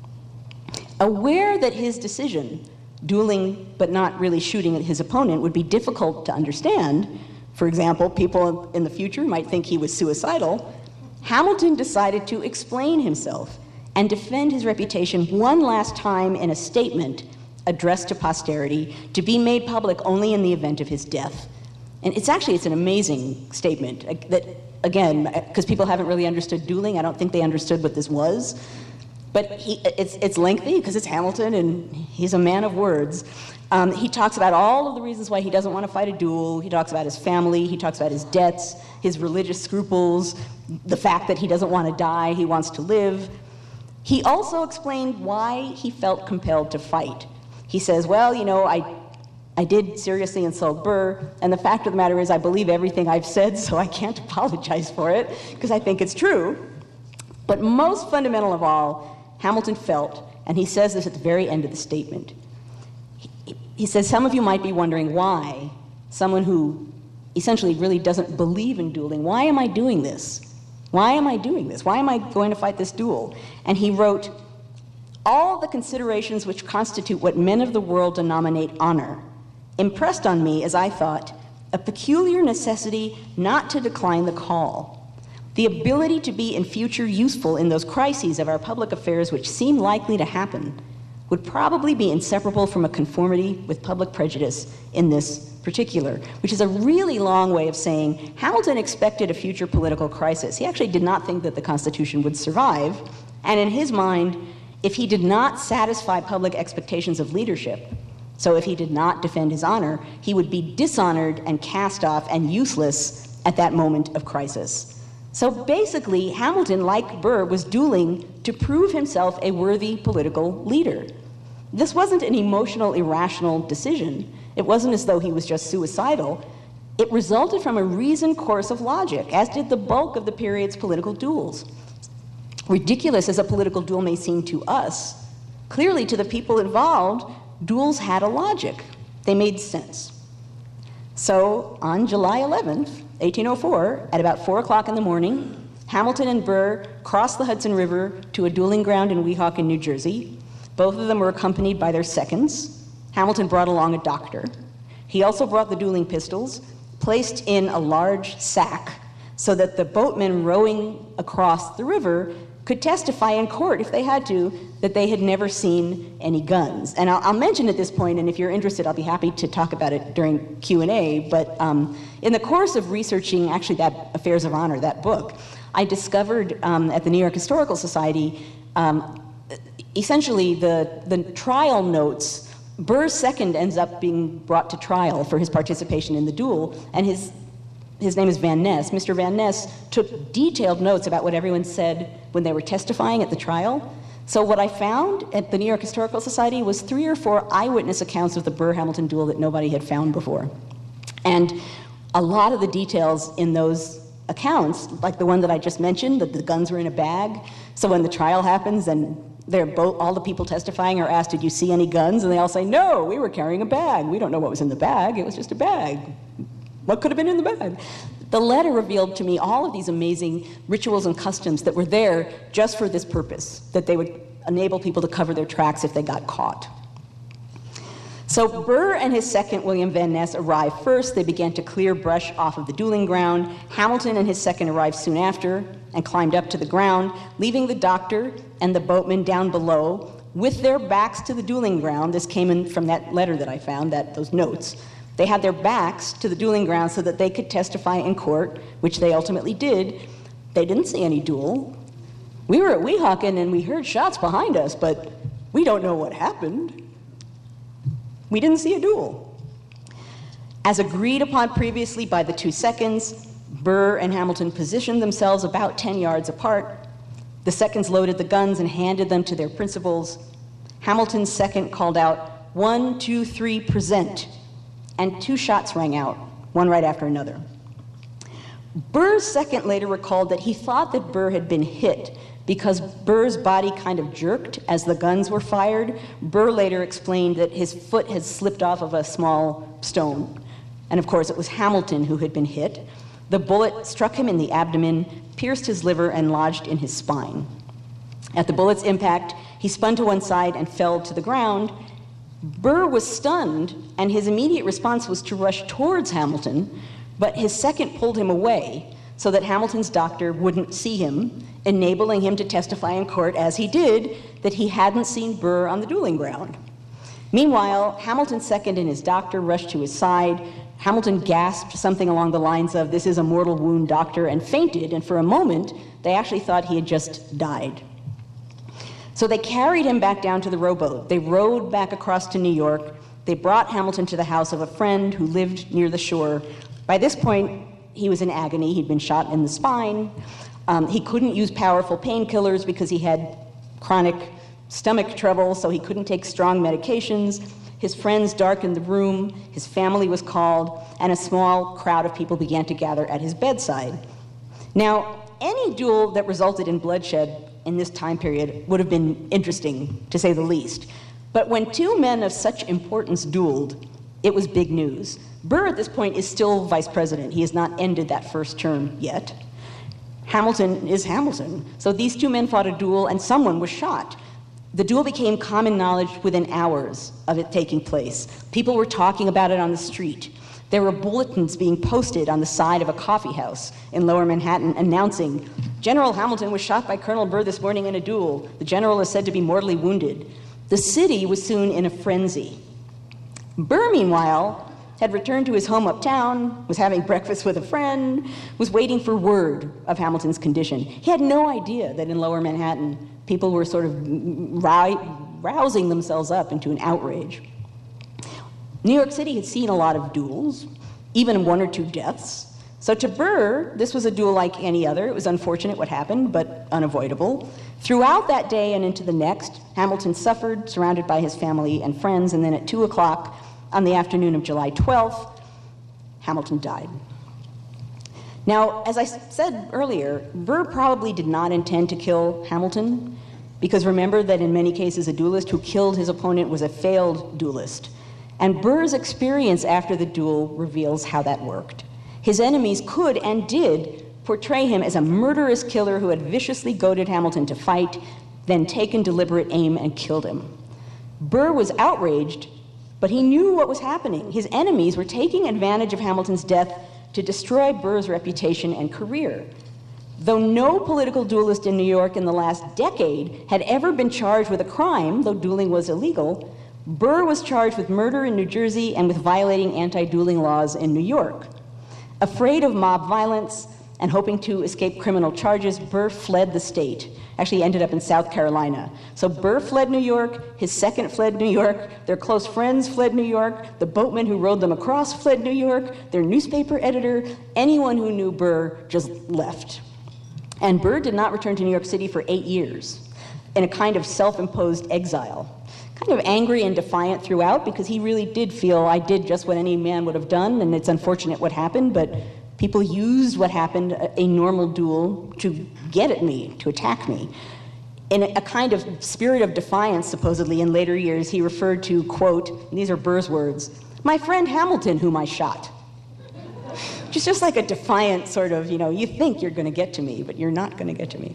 Aware that his decision, dueling but not really shooting at his opponent, would be difficult to understand, for example, people in the future might think he was suicidal, Hamilton decided to explain himself and defend his reputation one last time in a statement addressed to posterity to be made public only in the event of his death. And it's actually, it's an amazing statement that, again, because people haven't really understood dueling, I don't think they understood what this was. But he, it's, it's lengthy because it's Hamilton and he's a man of words. Um, he talks about all of the reasons why he doesn't want to fight a duel. He talks about his family. He talks about his debts, his religious scruples, the fact that he doesn't want to die, he wants to live. He also explained why he felt compelled to fight. He says, well, you know, I, I did seriously insult Burr, and the fact of the matter is I believe everything I've said, so I can't apologize for it, because I think it's true. But most fundamental of all, Hamilton felt, and he says this at the very end of the statement, he, he says, some of you might be wondering why someone who essentially really doesn't believe in dueling, why am I doing this? Why am I doing this? Why am I going to fight this duel? And he wrote, all the considerations which constitute what men of the world denominate honor impressed on me, as I thought, a peculiar necessity not to decline the call. The ability to be in future useful in those crises of our public affairs which seem likely to happen would probably be inseparable from a conformity with public prejudice in this particular, which is a really long way of saying Hamilton expected a future political crisis. He actually did not think that the Constitution would survive, and in his mind, if he did not satisfy public expectations of leadership, so if he did not defend his honor, he would be dishonored and cast off and useless at that moment of crisis. So basically, Hamilton, like Burr, was dueling to prove himself a worthy political leader. This wasn't an emotional, irrational decision. It wasn't as though he was just suicidal. It resulted from a reasoned course of logic, as did the bulk of the period's political duels. Ridiculous as a political duel may seem to us, clearly to the people involved, duels had a logic. They made sense. So on July eleventh, eighteen oh four, at about four o'clock in the morning, Hamilton and Burr crossed the Hudson River to a dueling ground in Weehawken, New Jersey. Both of them were accompanied by their seconds. Hamilton brought along a doctor. He also brought the dueling pistols, placed in a large sack so that the boatmen rowing across the river could testify in court, if they had to, that they had never seen any guns. And I'll, I'll mention at this point, and if you're interested, I'll be happy to talk about it during Q and A, but um, in the course of researching actually that Affairs of Honor, that book, I discovered um, at the New York Historical Society, um, essentially the, the trial notes. Burr's second ends up being brought to trial for his participation in the duel, and his His name is Van Ness. Mister Van Ness took detailed notes about what everyone said when they were testifying at the trial. So what I found at the New York Historical Society was three or four eyewitness accounts of the Burr-Hamilton duel that nobody had found before. And a lot of the details in those accounts, like the one that I just mentioned, that the guns were in a bag. So when the trial happens and they're both, all the people testifying are asked, did you see any guns? And they all say, no, we were carrying a bag. We don't know what was in the bag. It was just a bag. What could have been in the bag? The letter revealed to me all of these amazing rituals and customs that were there just for this purpose, that they would enable people to cover their tracks if they got caught. So Burr and his second, William Van Ness, arrived first. They began to clear brush off of the dueling ground. Hamilton and his second arrived soon after and climbed up to the ground, leaving the doctor and the boatman down below with their backs to the dueling ground. This came in from that letter that I found, that those notes. They had their backs to the dueling ground so that they could testify in court, which they ultimately did. They didn't see any duel. We were at Weehawken and we heard shots behind us, but we don't know what happened. We didn't see a duel. As agreed upon previously by the two seconds, Burr and Hamilton positioned themselves about ten yards apart. The seconds loaded the guns and handed them to their principals. Hamilton's second called out, one, two, three, present. And two shots rang out, one right after another. Burr's second later recalled that he thought that Burr had been hit because Burr's body kind of jerked as the guns were fired. Burr later explained that his foot had slipped off of a small stone. And of course, it was Hamilton who had been hit. The bullet struck him in the abdomen, pierced his liver, and lodged in his spine. At the bullet's impact, he spun to one side and fell to the ground. Burr was stunned, and his immediate response was to rush towards Hamilton, but his second pulled him away so that Hamilton's doctor wouldn't see him, enabling him to testify in court, as he did, that he hadn't seen Burr on the dueling ground. Meanwhile, Hamilton's second and his doctor rushed to his side. Hamilton gasped something along the lines of, "This is a mortal wound, doctor," and fainted, and for a moment, they actually thought he had just died. So they carried him back down to the rowboat. They rowed back across to New York. They brought Hamilton to the house of a friend who lived near the shore. By this point, he was in agony. He'd been shot in the spine. Um, he couldn't use powerful painkillers because he had chronic stomach trouble, so he couldn't take strong medications. His friends darkened the room, his family was called, and a small crowd of people began to gather at his bedside. Now, any duel that resulted in bloodshed in this time period would have been interesting, to say the least. But when two men of such importance dueled, it was big news. Burr at this point is still vice president. He has not ended that first term yet. Hamilton is Hamilton. So these two men fought a duel and someone was shot. The duel became common knowledge within hours of it taking place. People were talking about it on the street. There were bulletins being posted on the side of a coffee house in Lower Manhattan announcing, "General Hamilton was shot by Colonel Burr this morning in a duel. The general is said to be mortally wounded." The city was soon in a frenzy. Burr, meanwhile, had returned to his home uptown, was having breakfast with a friend, was waiting for word of Hamilton's condition. He had no idea that in Lower Manhattan, people were sort of rousing themselves up into an outrage. New York City had seen a lot of duels, even one or two deaths. So to Burr, this was a duel like any other. It was unfortunate what happened, but unavoidable. Throughout that day and into the next, Hamilton suffered, surrounded by his family and friends, and then at two o'clock on the afternoon of July twelfth, Hamilton died. Now, as I said earlier, Burr probably did not intend to kill Hamilton, because remember that in many cases a duelist who killed his opponent was a failed duelist. And Burr's experience after the duel reveals how that worked. His enemies could and did portray him as a murderous killer who had viciously goaded Hamilton to fight, then taken deliberate aim and killed him. Burr was outraged, but he knew what was happening. His enemies were taking advantage of Hamilton's death to destroy Burr's reputation and career. Though no political duelist in New York in the last decade had ever been charged with a crime, though dueling was illegal, Burr was charged with murder in New Jersey and with violating anti-dueling laws in New York. Afraid of mob violence and hoping to escape criminal charges, Burr fled the state. Actually, he ended up in South Carolina. So Burr fled New York, his second fled New York, their close friends fled New York, the boatman who rowed them across fled New York, their newspaper editor, anyone who knew Burr just left. And Burr did not return to New York City for eight years in a kind of self-imposed exile. Kind of angry and defiant throughout, because he really did feel, I did just what any man would have done, and it's unfortunate what happened, but people used what happened, a, a normal duel, to get at me, to attack me. In a, a kind of spirit of defiance, supposedly, in later years, he referred to, quote, and these are Burr's words, "my friend Hamilton, whom I shot." Just, just like a defiant sort of, you know, you think you're going to get to me, but you're not going to get to me.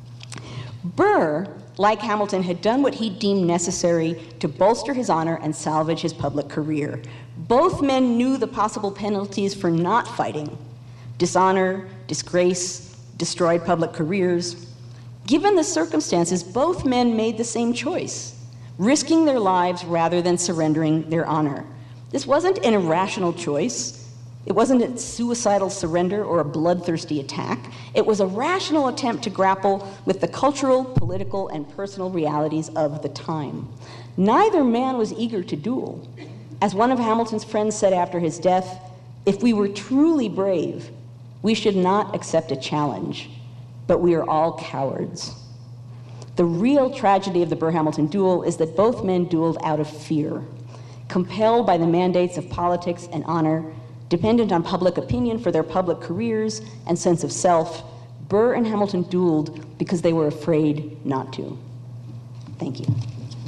Burr, like Hamilton, had done what he deemed necessary to bolster his honor and salvage his public career. Both men knew the possible penalties for not fighting: dishonor, disgrace, destroyed public careers. Given the circumstances, both men made the same choice, risking their lives rather than surrendering their honor. This wasn't an irrational choice. It wasn't a suicidal surrender or a bloodthirsty attack. It was a rational attempt to grapple with the cultural, political, and personal realities of the time. Neither man was eager to duel. As one of Hamilton's friends said after his death, "If we were truly brave, we should not accept a challenge, but we are all cowards." The real tragedy of the Burr-Hamilton duel is that both men dueled out of fear, compelled by the mandates of politics and honor, Dependent on public opinion for their public careers and sense of self, Burr and Hamilton dueled because they were afraid not to. Thank you.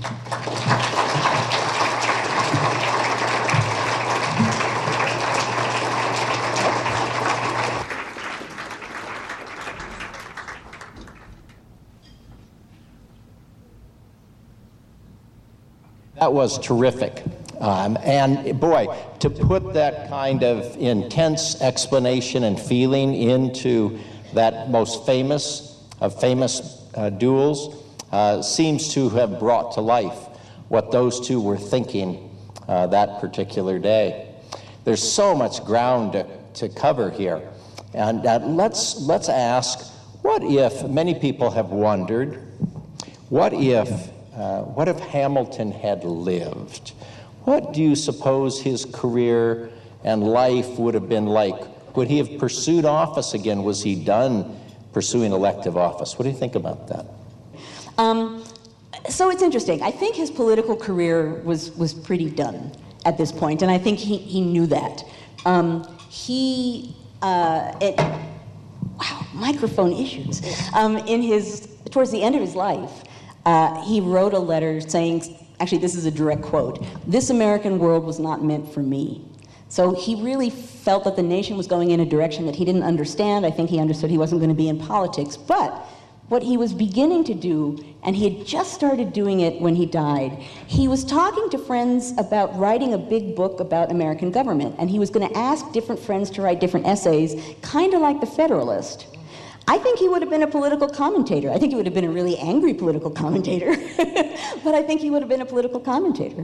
That was terrific. Um, and boy, to put that kind of intense explanation and feeling into that most famous of famous uh, duels uh, seems to have brought to life what those two were thinking uh, that particular day. There's so much ground to, to cover here. And uh, let's, let's ask, what if, many people have wondered, what if, uh, what if Hamilton had lived? What do you suppose his career and life would have been like? Would he have pursued office again? Was he done pursuing elective office? What do you think about that? Um, so it's interesting. I think his political career was, was pretty done at this point, and I think he, he knew that. Um, he, uh, it, wow, microphone issues. Um, in his, towards the end of his life, uh, he wrote a letter saying, actually, this is a direct quote, "This American world was not meant for me." So he really felt that the nation was going in a direction that he didn't understand. I think he understood he wasn't going to be in politics. But what he was beginning to do, and he had just started doing it when he died, he was talking to friends about writing a big book about American government. And he was going to ask different friends to write different essays, kind of like the Federalist. I think he would have been a political commentator. I think he would have been a really angry political commentator. But I think he would have been a political commentator.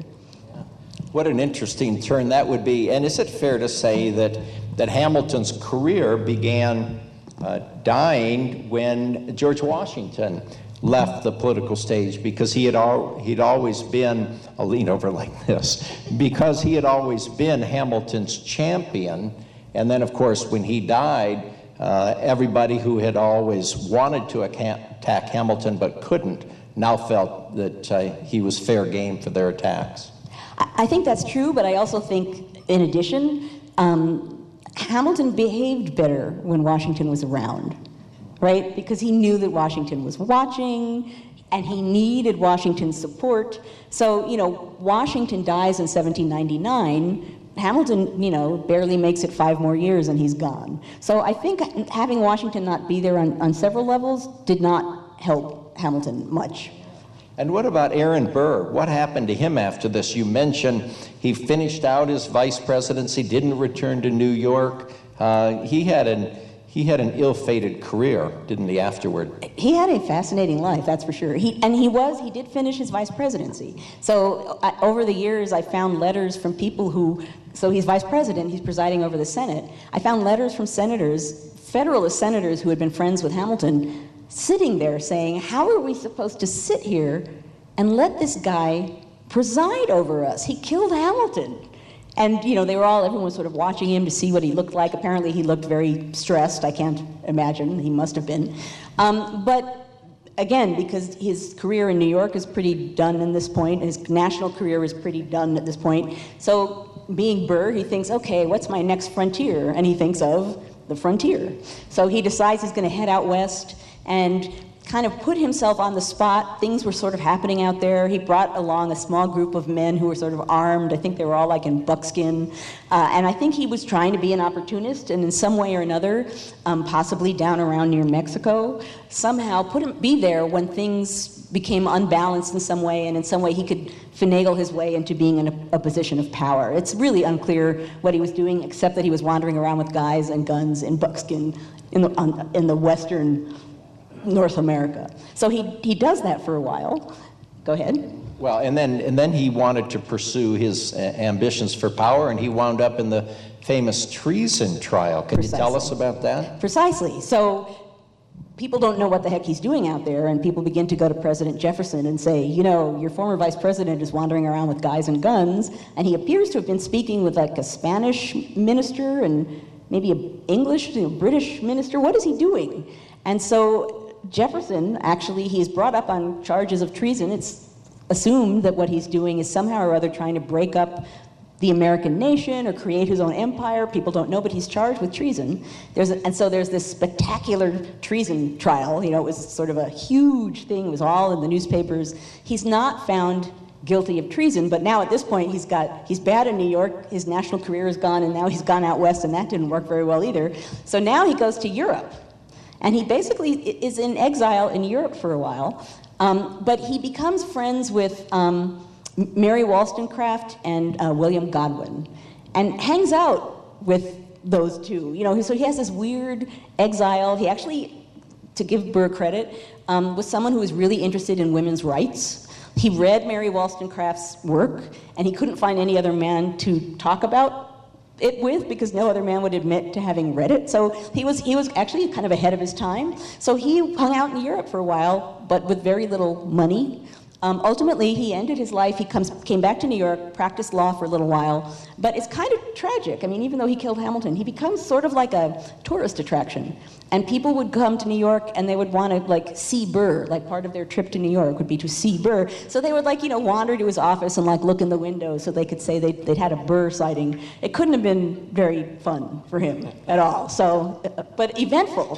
What an interesting turn that would be. And is it fair to say that, that Hamilton's career began uh, dying when George Washington left the political stage, because he had al- he'd always been, I'll lean over like this, because he had always been Hamilton's champion. And then, of course, when he died, Uh, everybody who had always wanted to attack Hamilton but couldn't now felt that uh, he was fair game for their attacks. I think that's true, but I also think, in addition, um, Hamilton behaved better when Washington was around, right? Because he knew that Washington was watching, and he needed Washington's support. So, you know, Washington dies in seventeen ninety-nine. Hamilton, you know, barely makes it five more years and he's gone. So I think having Washington not be there on, on several levels did not help Hamilton much. And what about Aaron Burr? What happened to him after this? You mentioned he finished out his vice presidency, didn't return to New York. Uh, he had an he had an ill-fated career, didn't he, afterward? He had a fascinating life, that's for sure. He, and he was, he did finish his vice presidency. So I, over the years, I found letters from people who, so he's vice president, he's presiding over the Senate. I found letters from senators, Federalist senators who had been friends with Hamilton, sitting there saying, how are we supposed to sit here and let this guy preside over us? He killed Hamilton. And, you know, they were all, everyone was sort of watching him to see what he looked like. Apparently he looked very stressed. I can't imagine. He must have been. Um, but again, because his career in New York is pretty done at this point, his national career is pretty done at this point. So being Burr, he thinks, okay, what's my next frontier? And he thinks of the frontier. So he decides he's going to head out west and kind of put himself on the spot. Things were sort of happening out there. He brought along a small group of men who were sort of armed. I think they were all like in buckskin. Uh, and I think he was trying to be an opportunist, and in some way or another, um, possibly down around near Mexico, somehow put him, be there when things became unbalanced in some way, and in some way he could finagle his way into being in a, a position of power. It's really unclear what he was doing, except that he was wandering around with guys and guns in buckskin in the, on, in the western North America. So he he does that for a while. Go ahead. Well, and then and then he wanted to pursue his uh, ambitions for power, and he wound up in the famous treason trial. Can Precisely. you tell us about that? Precisely. So people don't know what the heck he's doing out there, and people begin to go to President Jefferson and say, you know, your former vice president is wandering around with guys and guns, and he appears to have been speaking with like a Spanish minister and maybe an English, you know, British minister. What is he doing? And so Jefferson, actually, he's brought up on charges of treason. It's assumed that what he's doing is somehow or other trying to break up the American nation or create his own empire. People don't know, but he's charged with treason. There's a, and so there's this spectacular treason trial. You know, it was sort of a huge thing. It was all in the newspapers. He's not found guilty of treason, but now at this point he's got he's bad in New York. His national career is gone, and now he's gone out west, and that didn't work very well either. So now he goes to Europe, and he basically is in exile in Europe for a while. Um, but he becomes friends with Um, Mary Wollstonecraft and uh, William Godwin, and hangs out with those two. You know, so he has this weird exile. He actually, to give Burr credit, um, was someone who was really interested in women's rights. He read Mary Wollstonecraft's work, and he couldn't find any other man to talk about it with, because no other man would admit to having read it. So he was he was actually kind of ahead of his time. So he hung out in Europe for a while, but with very little money. Um, ultimately, he ended his life. He comes, came back to New York, practiced law for a little while, but it's kind of tragic. I mean, even though he killed Hamilton, he becomes sort of like a tourist attraction. And people would come to New York, and they would want to, like, see Burr. Like, part of their trip to New York would be to see Burr. So they would, like, you know, wander to his office and, like, look in the window so they could say they'd, they'd had a Burr sighting. It couldn't have been very fun for him at all. So, but eventful.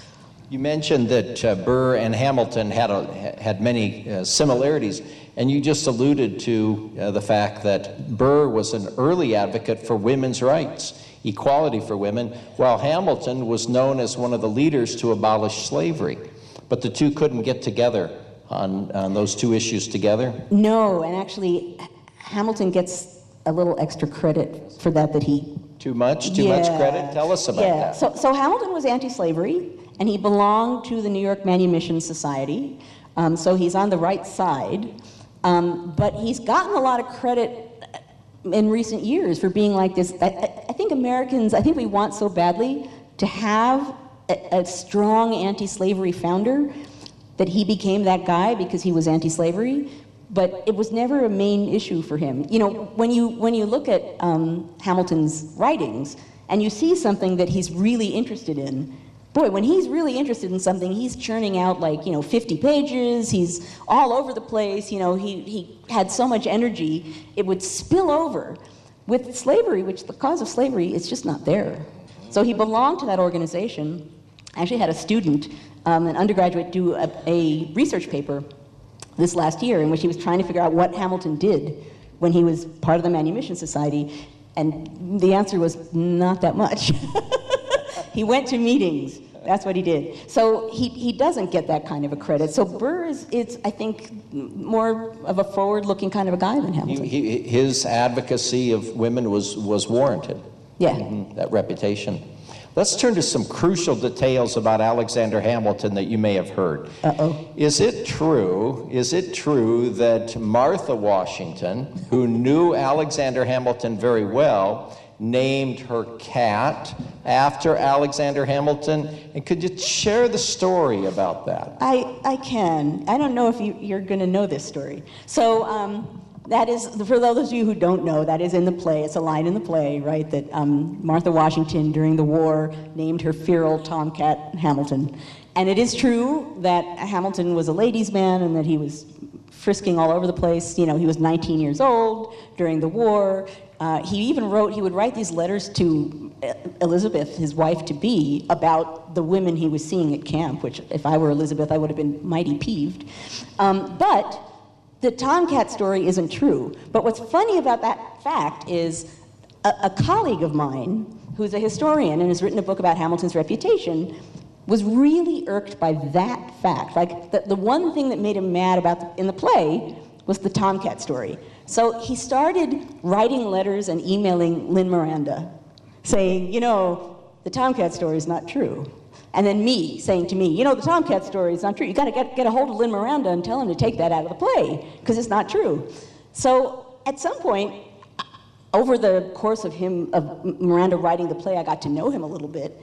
You mentioned that uh, Burr and Hamilton had a, had many uh, similarities, and you just alluded to uh, the fact that Burr was an early advocate for women's rights, equality for women, while Hamilton was known as one of the leaders to abolish slavery. But the two couldn't get together on, on those two issues together? No, and actually, Hamilton gets a little extra credit for that, that he... Too much? Too yeah. much credit? Tell us about yeah. that. So, so Hamilton was anti-slavery, and he belonged to the New York Manumission Society, um, so he's on the right side. Um, but he's gotten a lot of credit in recent years for being like this. I, I think Americans, I think we want so badly to have a, a strong anti-slavery founder that he became that guy because he was anti-slavery. But it was never a main issue for him. You know, when you when you look at um, Hamilton's writings and you see something that he's really interested in, boy, when he's really interested in something, he's churning out like, you know, fifty pages. He's all over the place. You know, he he had so much energy, it would spill over. With slavery, which the cause of slavery is just not there. So he belonged to that organization. I actually had a student, um, an undergraduate, do a, a research paper this last year in which he was trying to figure out what Hamilton did when he was part of the Manumission Society, and the answer was not that much. He went to meetings. That's what he did. So he, he doesn't get that kind of a credit. So Burr is, it's, I think, more of a forward-looking kind of a guy than Hamilton. He, he, his advocacy of women was, was warranted. Yeah. Mm-hmm, that reputation. Let's turn to some crucial details about Alexander Hamilton that you may have heard. Uh-oh. Is it true, is it true that Martha Washington, who knew Alexander Hamilton very well, named her cat after Alexander Hamilton? And could you share the story about that? I, I can. I don't know if you, you're going to know this story. So um, that is, for those of you who don't know, that is in the play. It's a line in the play, right, that um, Martha Washington, during the war, named her feral tomcat Hamilton. And it is true that Hamilton was a ladies' man and that he was frisking all over the place. You know, he was nineteen years old during the war. Uh, he even wrote, he would write these letters to Elizabeth, his wife-to-be, about the women he was seeing at camp, which if I were Elizabeth, I would have been mighty peeved. Um, but the tomcat story isn't true. But what's funny about that fact is a, a colleague of mine, who's a historian and has written a book about Hamilton's reputation, was really irked by that fact. Like, the, the one thing that made him mad about the, in the play was the tomcat story. So he started writing letters and emailing Lin Miranda, saying, you know, the tomcat story is not true. And then me saying to me, you know, the tomcat story is not true. You got to get, get a hold of Lin Miranda and tell him to take that out of the play, because it's not true. So at some point, over the course of him, of Miranda writing the play, I got to know him a little bit.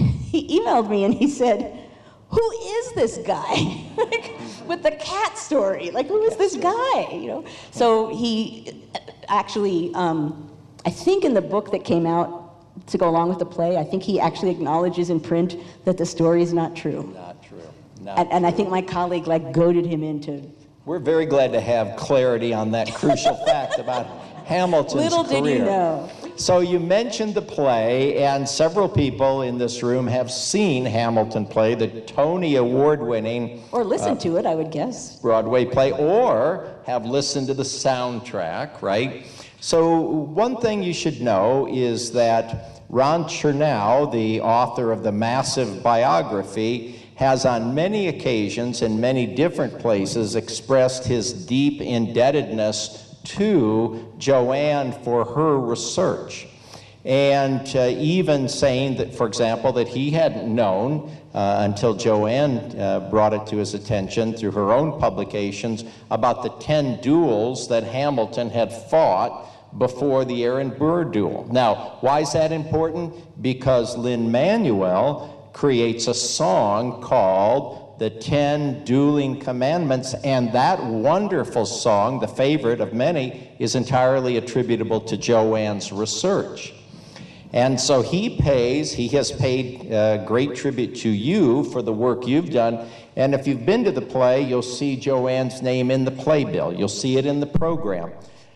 He emailed me and he said, who is this guy? Like, with the cat story, like, who is this guy? You know. So he actually, um, I think in the book that came out to go along with the play, I think he actually acknowledges in print that the story is not true. Not true. Not and, and I true. think my colleague like goaded him into. We're very glad to have clarity on that crucial fact about Hamilton's Little career. did you know. So you mentioned the play, and several people in this room have seen Hamilton play, the Tony Award-winning Or listen uh, to it, I would guess. Broadway play, or have listened to the soundtrack, right? So one thing you should know is that Ron Chernow, the author of the massive biography, has on many occasions in many different places expressed his deep indebtedness to Joanne for her research. And uh, even saying that, for example, that he hadn't known uh, until Joanne uh, brought it to his attention through her own publications about the ten duels that Hamilton had fought before the Aaron Burr duel. Now, why is that important? Because Lin-Manuel creates a song called The Ten Dueling Commandments, and that wonderful song, the favorite of many, is entirely attributable to Joanne's research. And so he pays, he has paid uh, great tribute to you for the work you've done. And if you've been to the play, you'll see Joanne's name in the playbill. You'll see it in the program.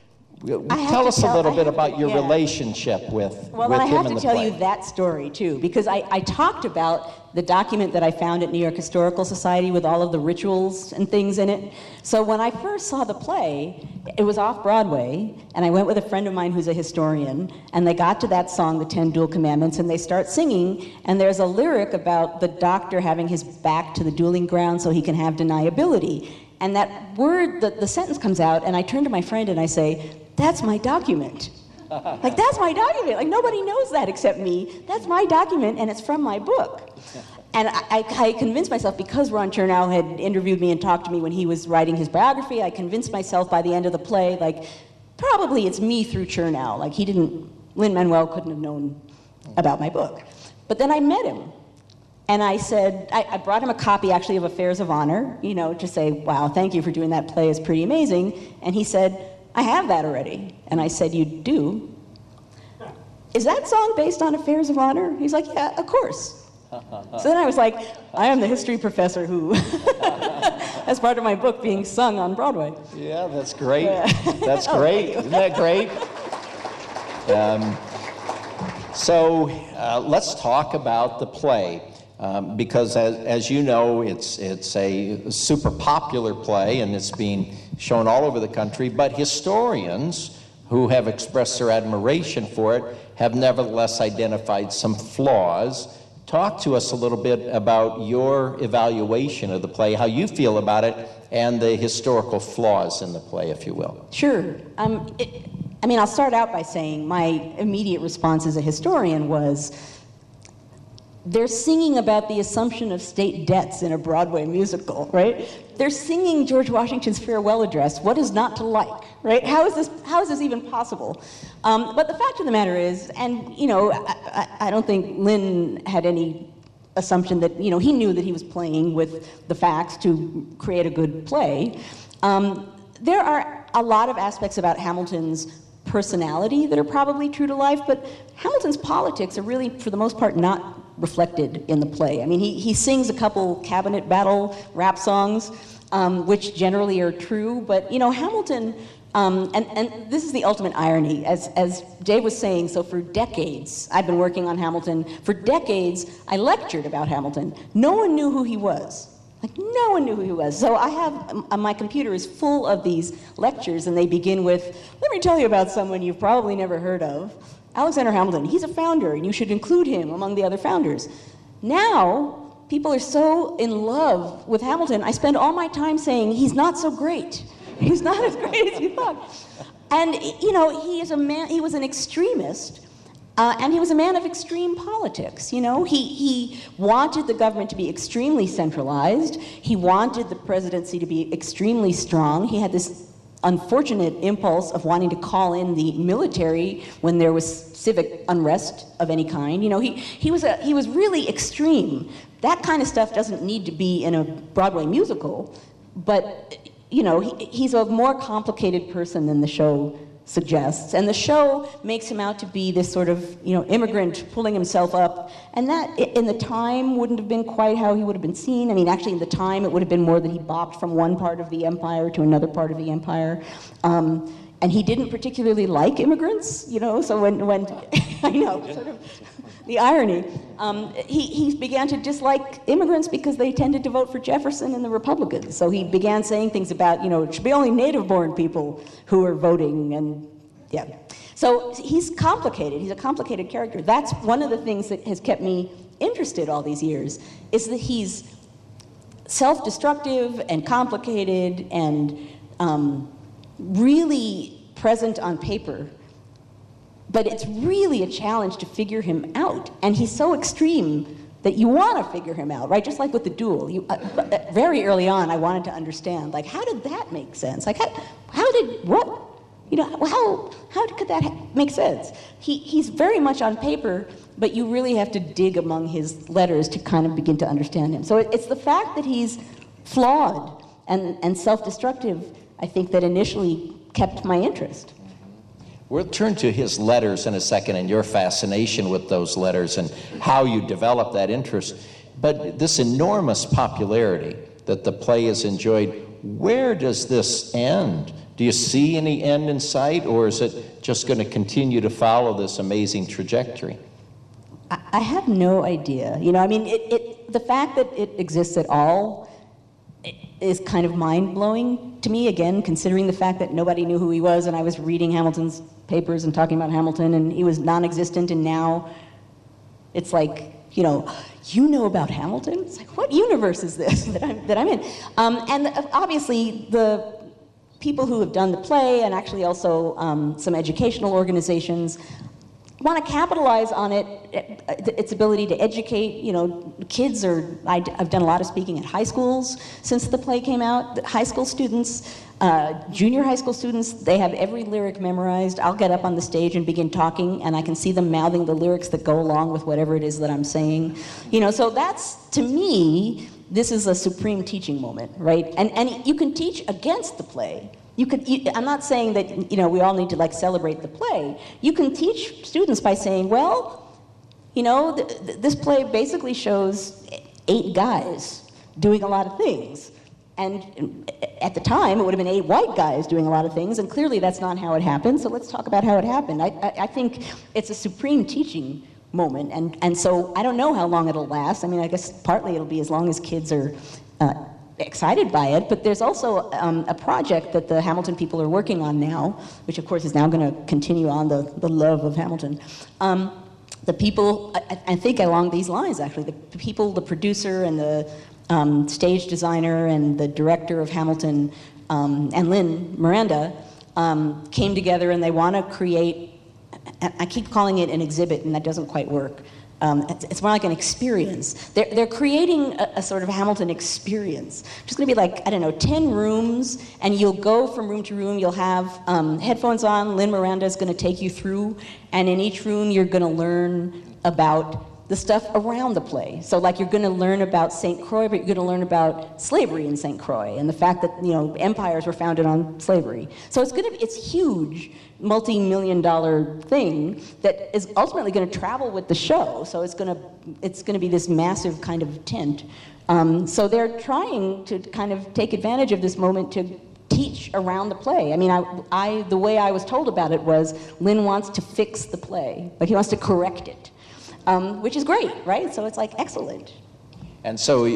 Tell us tell, a little bit to, about your yeah. relationship with, well, with I him have in to the tell play. you that story, too, because I, I talked about the document that I found at New York Historical Society with all of the rituals and things in it. So when I first saw the play, it was off-Broadway, and I went with a friend of mine who's a historian, and they got to that song, The Ten Duel Commandments, and they start singing, and there's a lyric about the doctor having his back to the dueling ground so he can have deniability. And that word, the, the sentence comes out, and I turn to my friend and I say, that's my document. Like, that's my document. Like, nobody knows that except me. That's my document, and it's from my book. And I, I, I convinced myself, because Ron Chernow had interviewed me and talked to me when he was writing his biography, I convinced myself by the end of the play, like, probably it's me through Chernow. Like, he didn't, Lin-Manuel couldn't have known about my book. But then I met him. And I said, I, I brought him a copy, actually, of Affairs of Honor, you know, to say, wow, thank you for doing that play. It's pretty amazing. And he said, I have that already. And I said, you do? Is that song based on Affairs of Honor? He's like, yeah, of course. So then I was like, I am the history professor who, as part of my book, being sung on Broadway. Yeah, that's great. Yeah. That's Oh, great. thank you. Isn't that great? Um, so uh, let's talk about the play. Um, because as, as you know, it's it's a super popular play and it's being shown all over the country, but historians who have expressed their admiration for it have nevertheless identified some flaws. Talk to us a little bit about your evaluation of the play, how you feel about it, and the historical flaws in the play, if you will. Sure. Um, it, I mean, I'll start out by saying my immediate response as a historian was, they're singing about the assumption of state debts in a Broadway musical, right? They're singing George Washington's farewell address. What is not to like, right? How is this, how is this even possible? Um, but the fact of the matter is, and, you know, I, I, I don't think Lin had any assumption that, you know, he knew that he was playing with the facts to create a good play. Um, there are a lot of aspects about Hamilton's personality that are probably true to life, but Hamilton's politics are really, for the most part, not reflected in the play. I mean, he, he sings a couple cabinet battle rap songs, um, which generally are true, but, you know, Hamilton, um, and, and this is the ultimate irony, as, as Dave was saying, so for decades, I've been working on Hamilton. For decades, I lectured about Hamilton. No one knew who he was. Like, no one knew who he was. So I have, uh, my computer is full of these lectures, and they begin with, let me tell you about someone you've probably never heard of. Alexander Hamilton, he's a founder, and you should include him among the other founders. Now, people are so in love with Hamilton, I spend all my time saying, he's not so great. He's not as great as you thought. And, you know, he is a man, he was an extremist, uh, and he was a man of extreme politics, you know? He, he wanted the government to be extremely centralized. He wanted the presidency to be extremely strong. He had this unfortunate impulse of wanting to call in the military when there was civic unrest of any kind. You know, he, he was a, he was really extreme. That kind of stuff doesn't need to be in a Broadway musical, but, you know, he, he's a more complicated person than the show suggests. And the show makes him out to be this sort of, you know, immigrant pulling himself up. And that, in the time, wouldn't have been quite how he would have been seen. I mean, actually, in the time, it would have been more that he bopped from one part of the empire to another part of the empire. Um, and he didn't particularly like immigrants, you know, so when, when I know, sort of the irony, um, he, he began to dislike immigrants because they tended to vote for Jefferson and the Republicans. So he began saying things about, you know, it should be only native-born people who are voting, and yeah. So he's complicated, he's a complicated character. That's one of the things that has kept me interested all these years, is that he's self-destructive and complicated and um, really present on paper, but it's really a challenge to figure him out. And he's so extreme that you want to figure him out, right? Just like with the duel. You, uh, very early on, I wanted to understand, like, how did that make sense? Like, how, how did, what, you know, how, how could that ha- make sense? He, he's very much on paper, but you really have to dig among his letters to kind of begin to understand him. So it, it's the fact that he's flawed and, and self-destructive, I think, that initially kept my interest. We'll turn to his letters in a second and your fascination with those letters and how you develop that interest. But this enormous popularity that the play has enjoyed, where does this end? Do you see any end in sight, or is it just going to continue to follow this amazing trajectory? I have no idea. You know, I mean, it, it, the fact that it exists at all is kind of mind-blowing to me, again, considering the fact that nobody knew who he was, and I was reading Hamilton's papers and talking about Hamilton, and he was non-existent, and now it's like, you know, you know about Hamilton? It's like, what universe is this that I'm, that I'm in? Um, and obviously, the people who have done the play, and actually also um, some educational organizations, want to capitalize on it, its ability to educate, you know, kids are, I, I've done a lot of speaking at high schools since the play came out. High school students, uh, junior high school students, they have every lyric memorized. I'll get up on the stage and begin talking, and I can see them mouthing the lyrics that go along with whatever it is that I'm saying. You know, so that's, to me, this is a supreme teaching moment, right? And, and you can teach against the play. You could, you, I'm not saying that, you know, we all need to like celebrate the play. You can teach students by saying, well, you know, th- th- this play basically shows eight guys doing a lot of things. And at the time, it would have been eight white guys doing a lot of things, and clearly that's not how it happened, so let's talk about how it happened. I, I, I think it's a supreme teaching moment, and, and so I don't know how long it'll last. I mean, I guess partly it'll be as long as kids are uh, excited by it, but there's also um, a project that the Hamilton people are working on now, which of course is now going to continue on the, the love of Hamilton. Um, the people, I, I think along these lines actually, the people, the producer and the um, stage designer and the director of Hamilton um, and Lin Miranda um, came together, and they want to create, I keep calling it an exhibit, and that doesn't quite work. Um, it's, it's more like an experience. They're, they're creating a, a sort of Hamilton experience. It's going to be like, I don't know, ten rooms, and you'll go from room to room. You'll have um, headphones on. Lin Miranda is going to take you through, and in each room you're going to learn about the stuff around the play. So like you're going to learn about Saint Croix, but you're going to learn about slavery in Saint Croix and the fact that, you know, empires were founded on slavery. So it's going to be, it's huge, multi-million dollar thing that is ultimately going to travel with the show. So it's going to, it's going to be this massive kind of tent. Um, so they're trying to kind of take advantage of this moment to teach around the play. I mean, I, I the way I was told about it was Lin wants to fix the play, like he wants to correct it. Um, which is great, right? So it's like excellent. And so,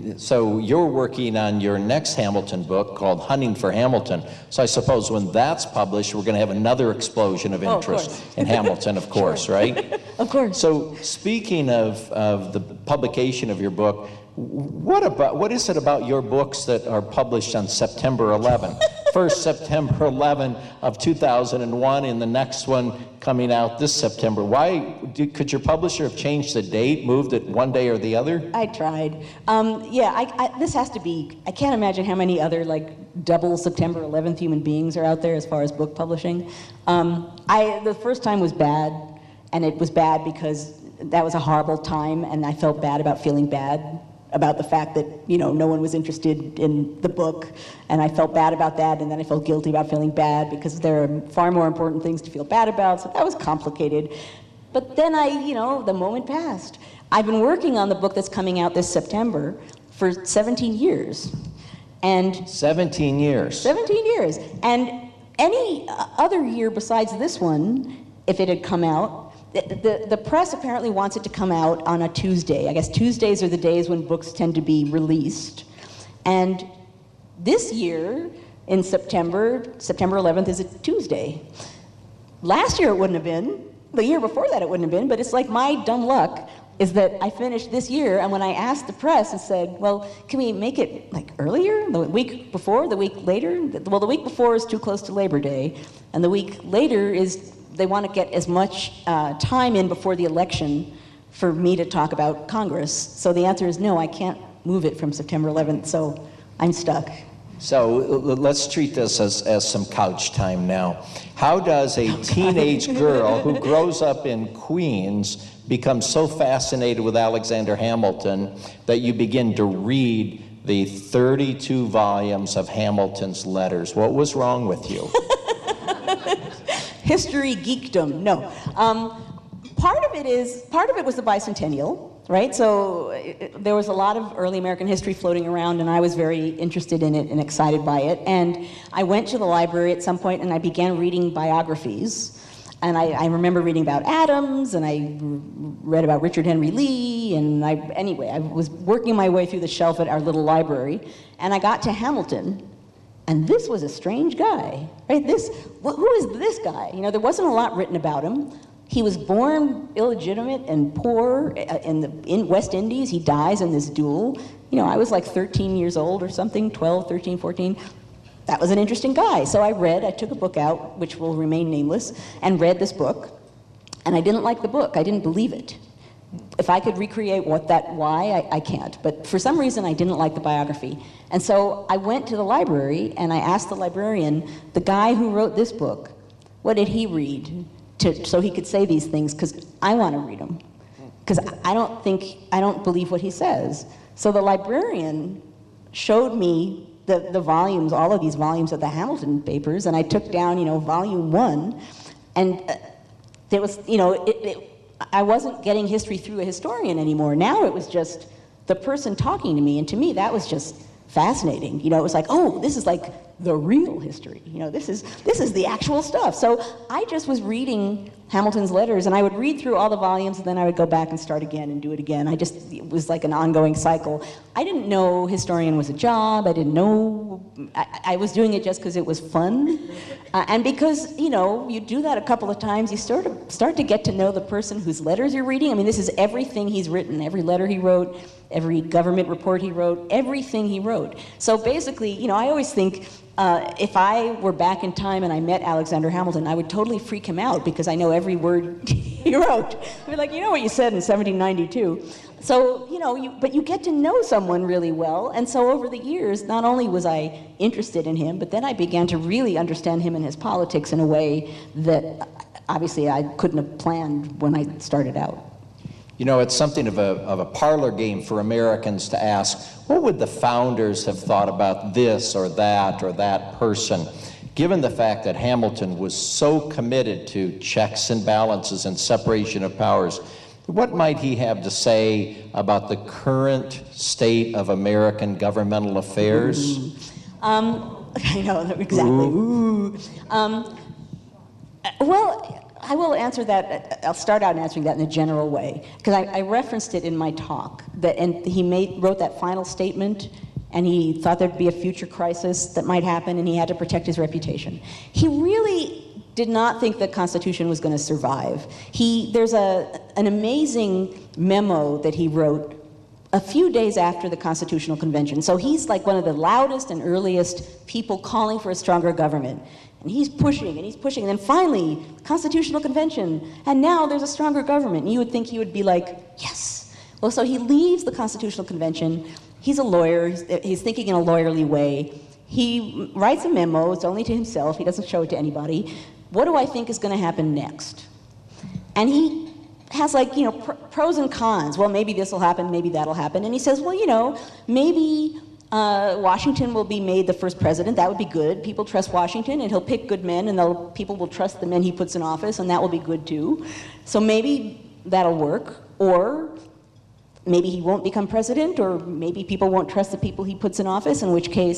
so you're working on your next Hamilton book called Hunting for Hamilton. So I suppose when that's published, we're going to have another explosion of interest oh, of in Hamilton, of course, sure. right? Of course. So speaking of, of the publication of your book, what about what is it about your books that are published on September eleventh? First September eleventh of two thousand one, and the next one coming out this September. Why did, could your publisher have changed the date, moved it one day or the other? I tried. Um, yeah, I, I, this has to be. I can't imagine how many other like double September eleventh human beings are out there as far as book publishing. Um, I the first time was bad, and it was bad because that was a horrible time, and I felt bad about feeling bad about the fact that, you know, no one was interested in the book, and I felt bad about that, and then I felt guilty about feeling bad because there are far more important things to feel bad about, so that was complicated. But then I, you know, the moment passed. I've been working on the book that's coming out this September for seventeen years. And seventeen years. seventeen years. And any other year besides this one, if it had come out, the, the, the press apparently wants it to come out on a Tuesday. I guess Tuesdays are the days when books tend to be released. And this year, in September, September eleventh is a Tuesday. Last year it wouldn't have been. The year before that it wouldn't have been. But it's like my dumb luck is that I finished this year, and when I asked the press and said, well, can we make it like earlier? The week before, the week later? Well, the week before is too close to Labor Day, and the week later is they want to get as much uh, time in before the election for me to talk about Congress. So the answer is no, I can't move it from September eleventh, so I'm stuck. So let's treat this as, as some couch time now. How does a teenage girl who grows up in Queens become so fascinated with Alexander Hamilton that you begin to read the thirty-two volumes of Hamilton's letters? What was wrong with you? History geekdom. No. Um, part of it is, part of it was the bicentennial. Right, so it, there was a lot of early American history floating around, and I was very interested in it and excited by it. And I went to the library at some point, and I began reading biographies. And I, I remember reading about Adams, and I read about Richard Henry Lee, and I, anyway, I was working my way through the shelf at our little library, and I got to Hamilton, and this was a strange guy, right? This, who is this guy? You know, there wasn't a lot written about him. He was born illegitimate and poor in the in West Indies. He dies in this duel. You know, I was like thirteen years old or something, twelve, thirteen, fourteen. That was an interesting guy. So I read, I took a book out, which will remain nameless, and read this book. And I didn't like the book. I didn't believe it. If I could recreate what that, why, I, I can't. But for some reason, I didn't like the biography. And so I went to the library, and I asked the librarian, the guy who wrote this book, what did he read? To, so he could say these things, because I want to read them. Because I don't think, I don't believe what he says. So the librarian showed me the, the volumes, all of these volumes of the Hamilton papers, and I took down, you know, volume one, and uh, there was, you know, it, it, I wasn't getting history through a historian anymore. Now it was just the person talking to me, and to me that was just fascinating. You know, it was like, oh, this is like the real history. You know, this is this is the actual stuff. So I just was reading Hamilton's letters, and I would read through all the volumes, and then I would go back and start again and do it again. I just, it was like an ongoing cycle. I didn't know historian was a job. I didn't know, I, I was doing it just because it was fun. Uh, and because, you know, you do that a couple of times, you sort of start to get to know the person whose letters you're reading. I mean, this is everything he's written, every letter he wrote, every government report he wrote, everything he wrote. So basically, you know, I always think, Uh, if I were back in time and I met Alexander Hamilton, I would totally freak him out because I know every word he wrote. I'd be like, you know what you said in seventeen ninety-two. So, you know, you, but you get to know someone really well. And so over the years, not only was I interested in him, but then I began to really understand him and his politics in a way that obviously I couldn't have planned when I started out. You know, it's something of a, of a parlor game for Americans to ask, what would the founders have thought about this or that or that person? Given the fact that Hamilton was so committed to checks and balances and separation of powers, what might he have to say about the current state of American governmental affairs? Mm-hmm. Um, I know, exactly. Ooh. Um, well, I will answer that, I'll start out answering that in a general way, because I, I referenced it in my talk, that, and he made, wrote that final statement, and he thought there'd be a future crisis that might happen, and he had to protect his reputation. He really did not think the Constitution was going to survive. He, there's a, an amazing memo that he wrote a few days after the Constitutional Convention. So he's like one of the loudest and earliest people calling for a stronger government. And he's pushing, and he's pushing, and then finally, Constitutional Convention, and now there's a stronger government. And you would think he would be like, yes. Well, so he leaves the Constitutional Convention. He's a lawyer. He's, he's thinking in a lawyerly way. He writes a memo. It's only to himself. He doesn't show it to anybody. What do I think is going to happen next? And he has like, you know, pr- pros and cons. Well, maybe this will happen, maybe that'll happen. And he says, well, you know, maybe Uh, Washington will be made the first president. That would be good. People trust Washington, and he'll pick good men, and people will trust the men he puts in office, and that will be good too. So maybe that'll work. Or maybe he won't become president, or maybe people won't trust the people he puts in office, in which case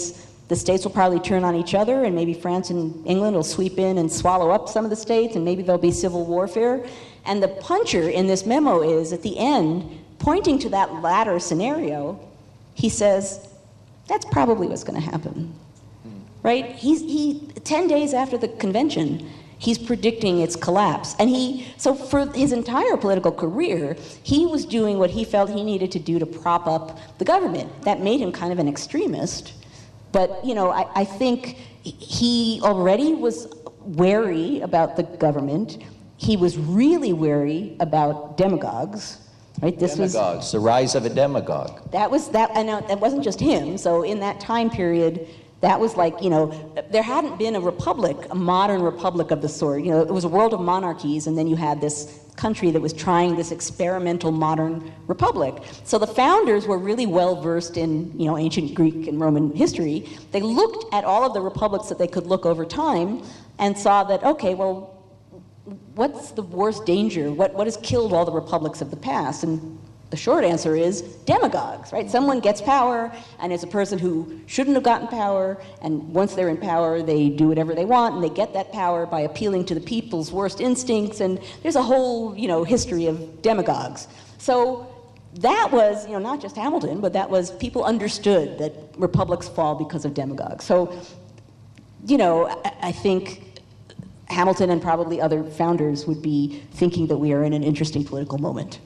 The states will probably turn on each other, and maybe France and England will sweep in and swallow up some of the states, and maybe there'll be civil warfare. And the puncher in this memo is, at the end, pointing to that latter scenario, he says, that's probably what's going to happen. Right? He's, he, ten days after the convention, he's predicting its collapse. And he, so for his entire political career, he was doing what he felt he needed to do to prop up the government. That made him kind of an extremist. But, you know, I, I think he already was wary about the government. He was really wary about demagogues. Right? This Demagogues, was the rise of a demagogue. That was that, and that wasn't just him. So in that time period, that was like, you know, there hadn't been a republic, a modern republic of the sort. You know, it was a world of monarchies, and then you had this country that was trying this experimental modern republic. So the founders were really well versed in, you know, ancient Greek and Roman history. They looked at all of the republics that they could look over time and saw that, okay, well, what's the worst danger? What what has killed all the republics of the past? And the short answer is demagogues, right? Someone gets power, and it's a person who shouldn't have gotten power, and once they're in power, they do whatever they want, and they get that power by appealing to the people's worst instincts, and there's a whole, you know, history of demagogues. So that was, you know, not just Hamilton, but that was, people understood that republics fall because of demagogues. So, you know, I, I think Hamilton and probably other founders would be thinking that we are in an interesting political moment.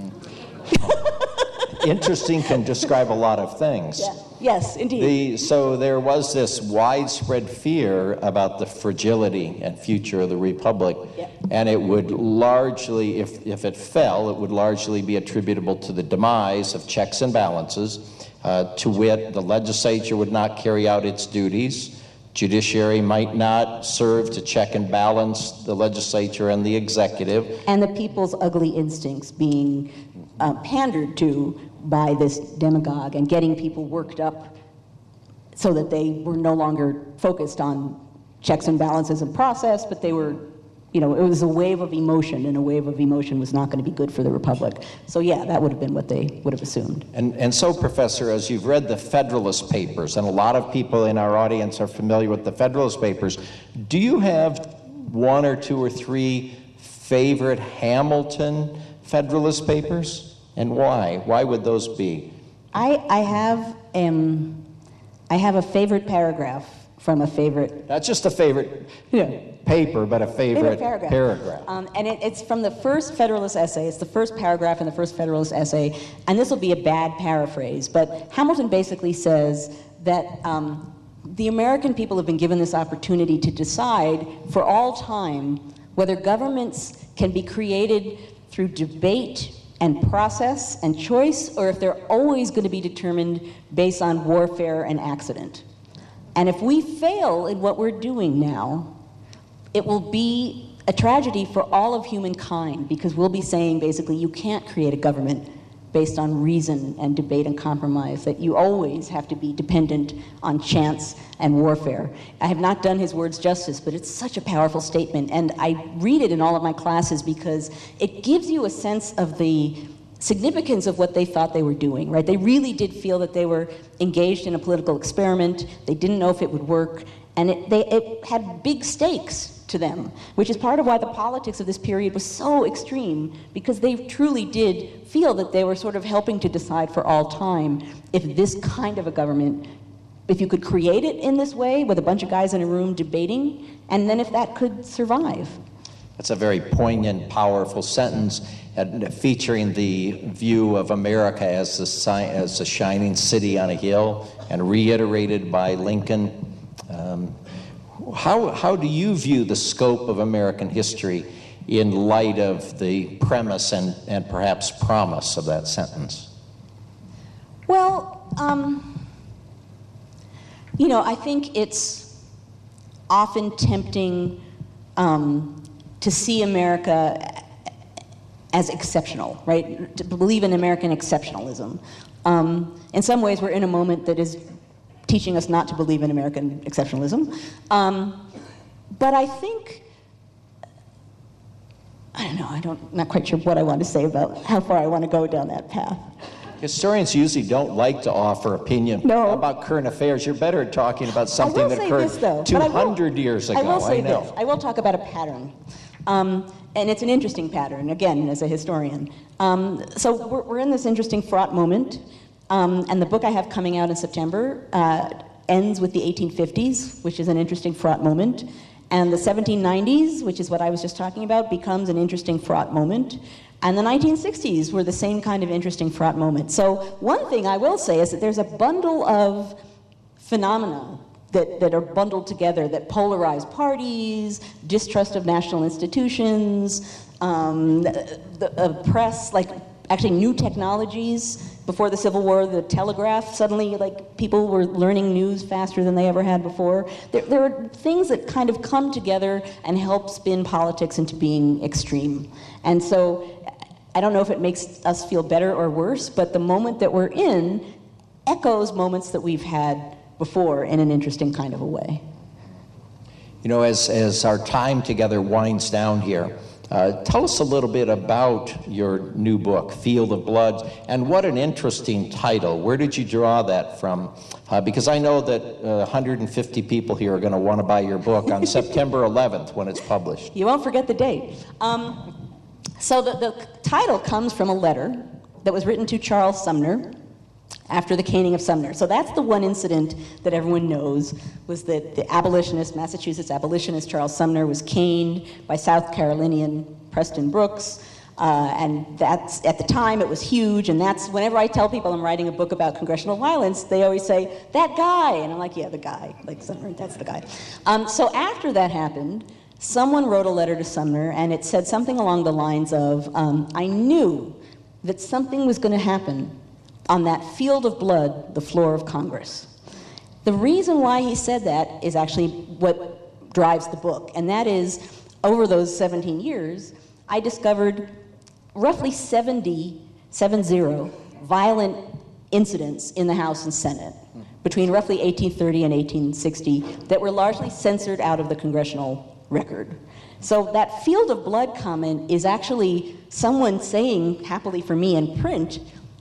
Interesting can describe a lot of things. Yeah. Yes, indeed. The, so there was this widespread fear about the fragility and future of the Republic, yeah. and it would largely, if, if it fell, it would largely be attributable to the demise of checks and balances, uh, to wit, the legislature would not carry out its duties, judiciary might not serve to check and balance the legislature and the executive. And the people's ugly instincts being uh, pandered to by this demagogue and getting people worked up so that they were no longer focused on checks and balances and process, but they were, you know, it was a wave of emotion, and a wave of emotion was not going to be good for the Republic. So yeah, that would have been what they would have assumed. And, and so, Professor, as you've read the Federalist Papers, and a lot of people in our audience are familiar with the Federalist Papers, do you have one or two or three favorite Hamilton Federalist Papers? And why? Why would those be? I, I have um, I have a favorite paragraph from a favorite... Not just a favorite yeah. paper, but a favorite, favorite paragraph. paragraph. Um, and it, it's from the first Federalist essay. It's the first paragraph in the first Federalist essay. And this will be a bad paraphrase, but Hamilton basically says that um, the American people have been given this opportunity to decide for all time whether governments can be created through debate and process and choice, or if they're always going to be determined based on warfare and accident. And if we fail in what we're doing now, it will be a tragedy for all of humankind, because we'll be saying basically you can't create a government based on reason and debate and compromise, that you always have to be dependent on chance and warfare. I have not done his words justice, but it's such a powerful statement, and I read it in all of my classes because it gives you a sense of the significance of what they thought they were doing, right? They really did feel that they were engaged in a political experiment. They didn't know if it would work, and it, they, it had big stakes to them, which is part of why the politics of this period was so extreme, because they truly did feel that they were sort of helping to decide for all time if this kind of a government, if you could create it in this way with a bunch of guys in a room debating, and then if that could survive. That's a very poignant, powerful sentence, and featuring the view of America as the, as a shining city on a hill, and reiterated by Lincoln. Um, How, how do you view the scope of American history in light of the premise and, and perhaps promise of that sentence? Well, um, you know, I think it's often tempting um, to see America as exceptional, right? To believe in American exceptionalism. Um, in some ways, we're in a moment that is teaching us not to believe in American exceptionalism. Um, but I think, I don't know, I don't, I'm not quite sure what I want to say about how far I want to go down that path. Historians usually don't like to offer opinion no. about current affairs. You're better at talking about something that occurred this, though, two hundred will, years ago. I will say I know. this. I will talk about a pattern. Um, and it's an interesting pattern, again, as a historian. Um, so we're, we're in this interesting fraught moment. Um, and the book I have coming out in September uh, ends with the eighteen fifties, which is an interesting fraught moment. And the seventeen nineties, which is what I was just talking about, becomes an interesting fraught moment. And the nineteen sixties were the same kind of interesting fraught moment. So one thing I will say is that there's a bundle of phenomena that, that are bundled together that polarize parties, distrust of national institutions, um, the, the uh, press, like actually new technologies. Before the Civil War, the telegraph, suddenly like people were learning news faster than they ever had before. There, there are things that kind of come together and help spin politics into being extreme. And so I don't know if it makes us feel better or worse, but the moment that we're in echoes moments that we've had before in an interesting kind of a way. You know, as, as our time together winds down here, Uh, tell us a little bit about your new book, Field of Blood, and what an interesting title. Where did you draw that from? Uh, because I know that uh, one hundred fifty people here are going to want to buy your book on September eleventh when it's published. You won't forget the date. Um, so the, the title comes from a letter that was written to Charles Sumner after the caning of Sumner. So that's the one incident that everyone knows, was that the abolitionist, Massachusetts abolitionist Charles Sumner was caned by South Carolinian Preston Brooks. Uh, and that's, at the time, it was huge, and that's, whenever I tell people I'm writing a book about congressional violence, they always say, that guy, and I'm like, yeah, the guy, like Sumner, that's the guy. Um, so after that happened, someone wrote a letter to Sumner, and it said something along the lines of, um, I knew that something was going to happen on that field of blood, the floor of Congress. The reason why he said that is actually what drives the book, and that is, over those seventeen years, I discovered roughly seventy, seven zero, violent incidents in the House and Senate between roughly eighteen thirty and eighteen sixty that were largely censored out of the congressional record. So that field of blood comment is actually someone saying, happily for me in print,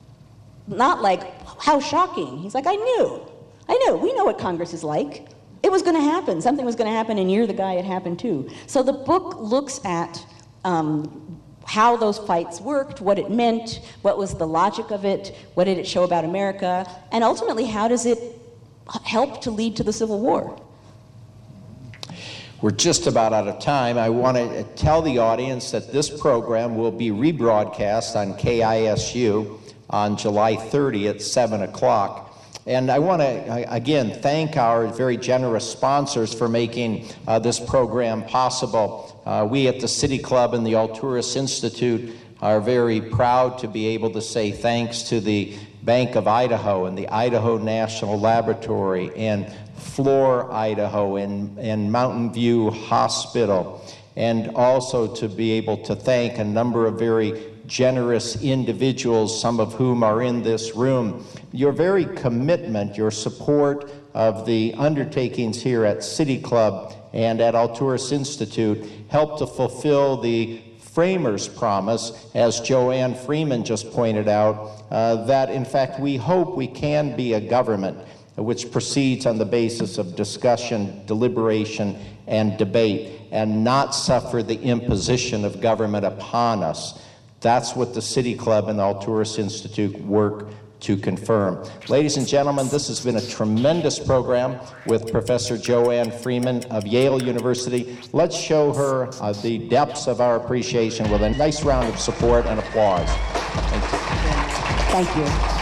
not like, how shocking. He's like, I knew. I knew. We know what Congress is like. It was going to happen. Something was going to happen, and you're the guy it happened to. So the book looks at um, how those fights worked, what it meant, what was the logic of it, what did it show about America, and ultimately, how does it help to lead to the Civil War? We're just about out of time. I want to tell the audience that this program will be rebroadcast on K I S U on July thirtieth at seven o'clock. And I want to, again, thank our very generous sponsors for making uh, this program possible. Uh, we at the City Club and the Alturas Institute are very proud to be able to say thanks to the Bank of Idaho and the Idaho National Laboratory and Floor, Idaho, and, and Mountain View Hospital, and also to be able to thank a number of very generous individuals, some of whom are in this room. Your very commitment, your support of the undertakings here at City Club and at Alturas Institute help to fulfill the framers' promise, as Joanne Freeman just pointed out, uh, that in fact we hope we can be a government which proceeds on the basis of discussion, deliberation, and debate, and not suffer the imposition of government upon us. That's what the City Club and the Alturas Institute work to confirm. Ladies and gentlemen, this has been a tremendous program with Professor Joanne Freeman of Yale University. Let's show her uh, the depths of our appreciation with a nice round of support and applause. Thank you. Thank you.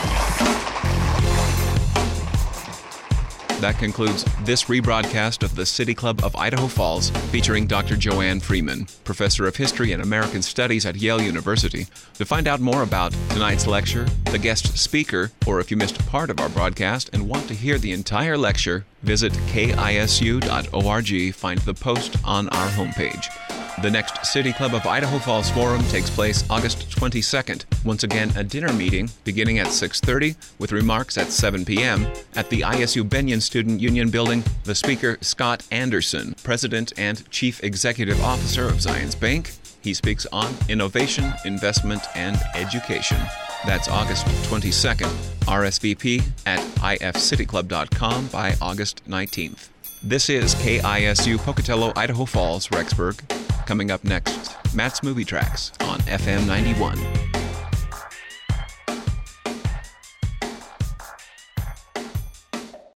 That concludes this rebroadcast of the City Club of Idaho Falls, featuring Doctor Joanne Freeman, Professor of History and American Studies at Yale University. To find out more about tonight's lecture, the guest speaker, or if you missed part of our broadcast and want to hear the entire lecture, visit K I S U dot org. Find the post on our homepage. The next City Club of Idaho Falls Forum takes place August twenty-second. Once again, a dinner meeting beginning at six thirty with remarks at seven p.m. at the I S U Bennion Student Union Building. The speaker, Scott Anderson, President and Chief Executive Officer of Zions Bank. He speaks on innovation, investment, and education. That's August twenty-second. R S V P at I F city club dot com by August nineteenth. This is K I S U Pocatello, Idaho Falls, Rexburg. Coming up next, Matt's Movie Tracks on F M ninety-one.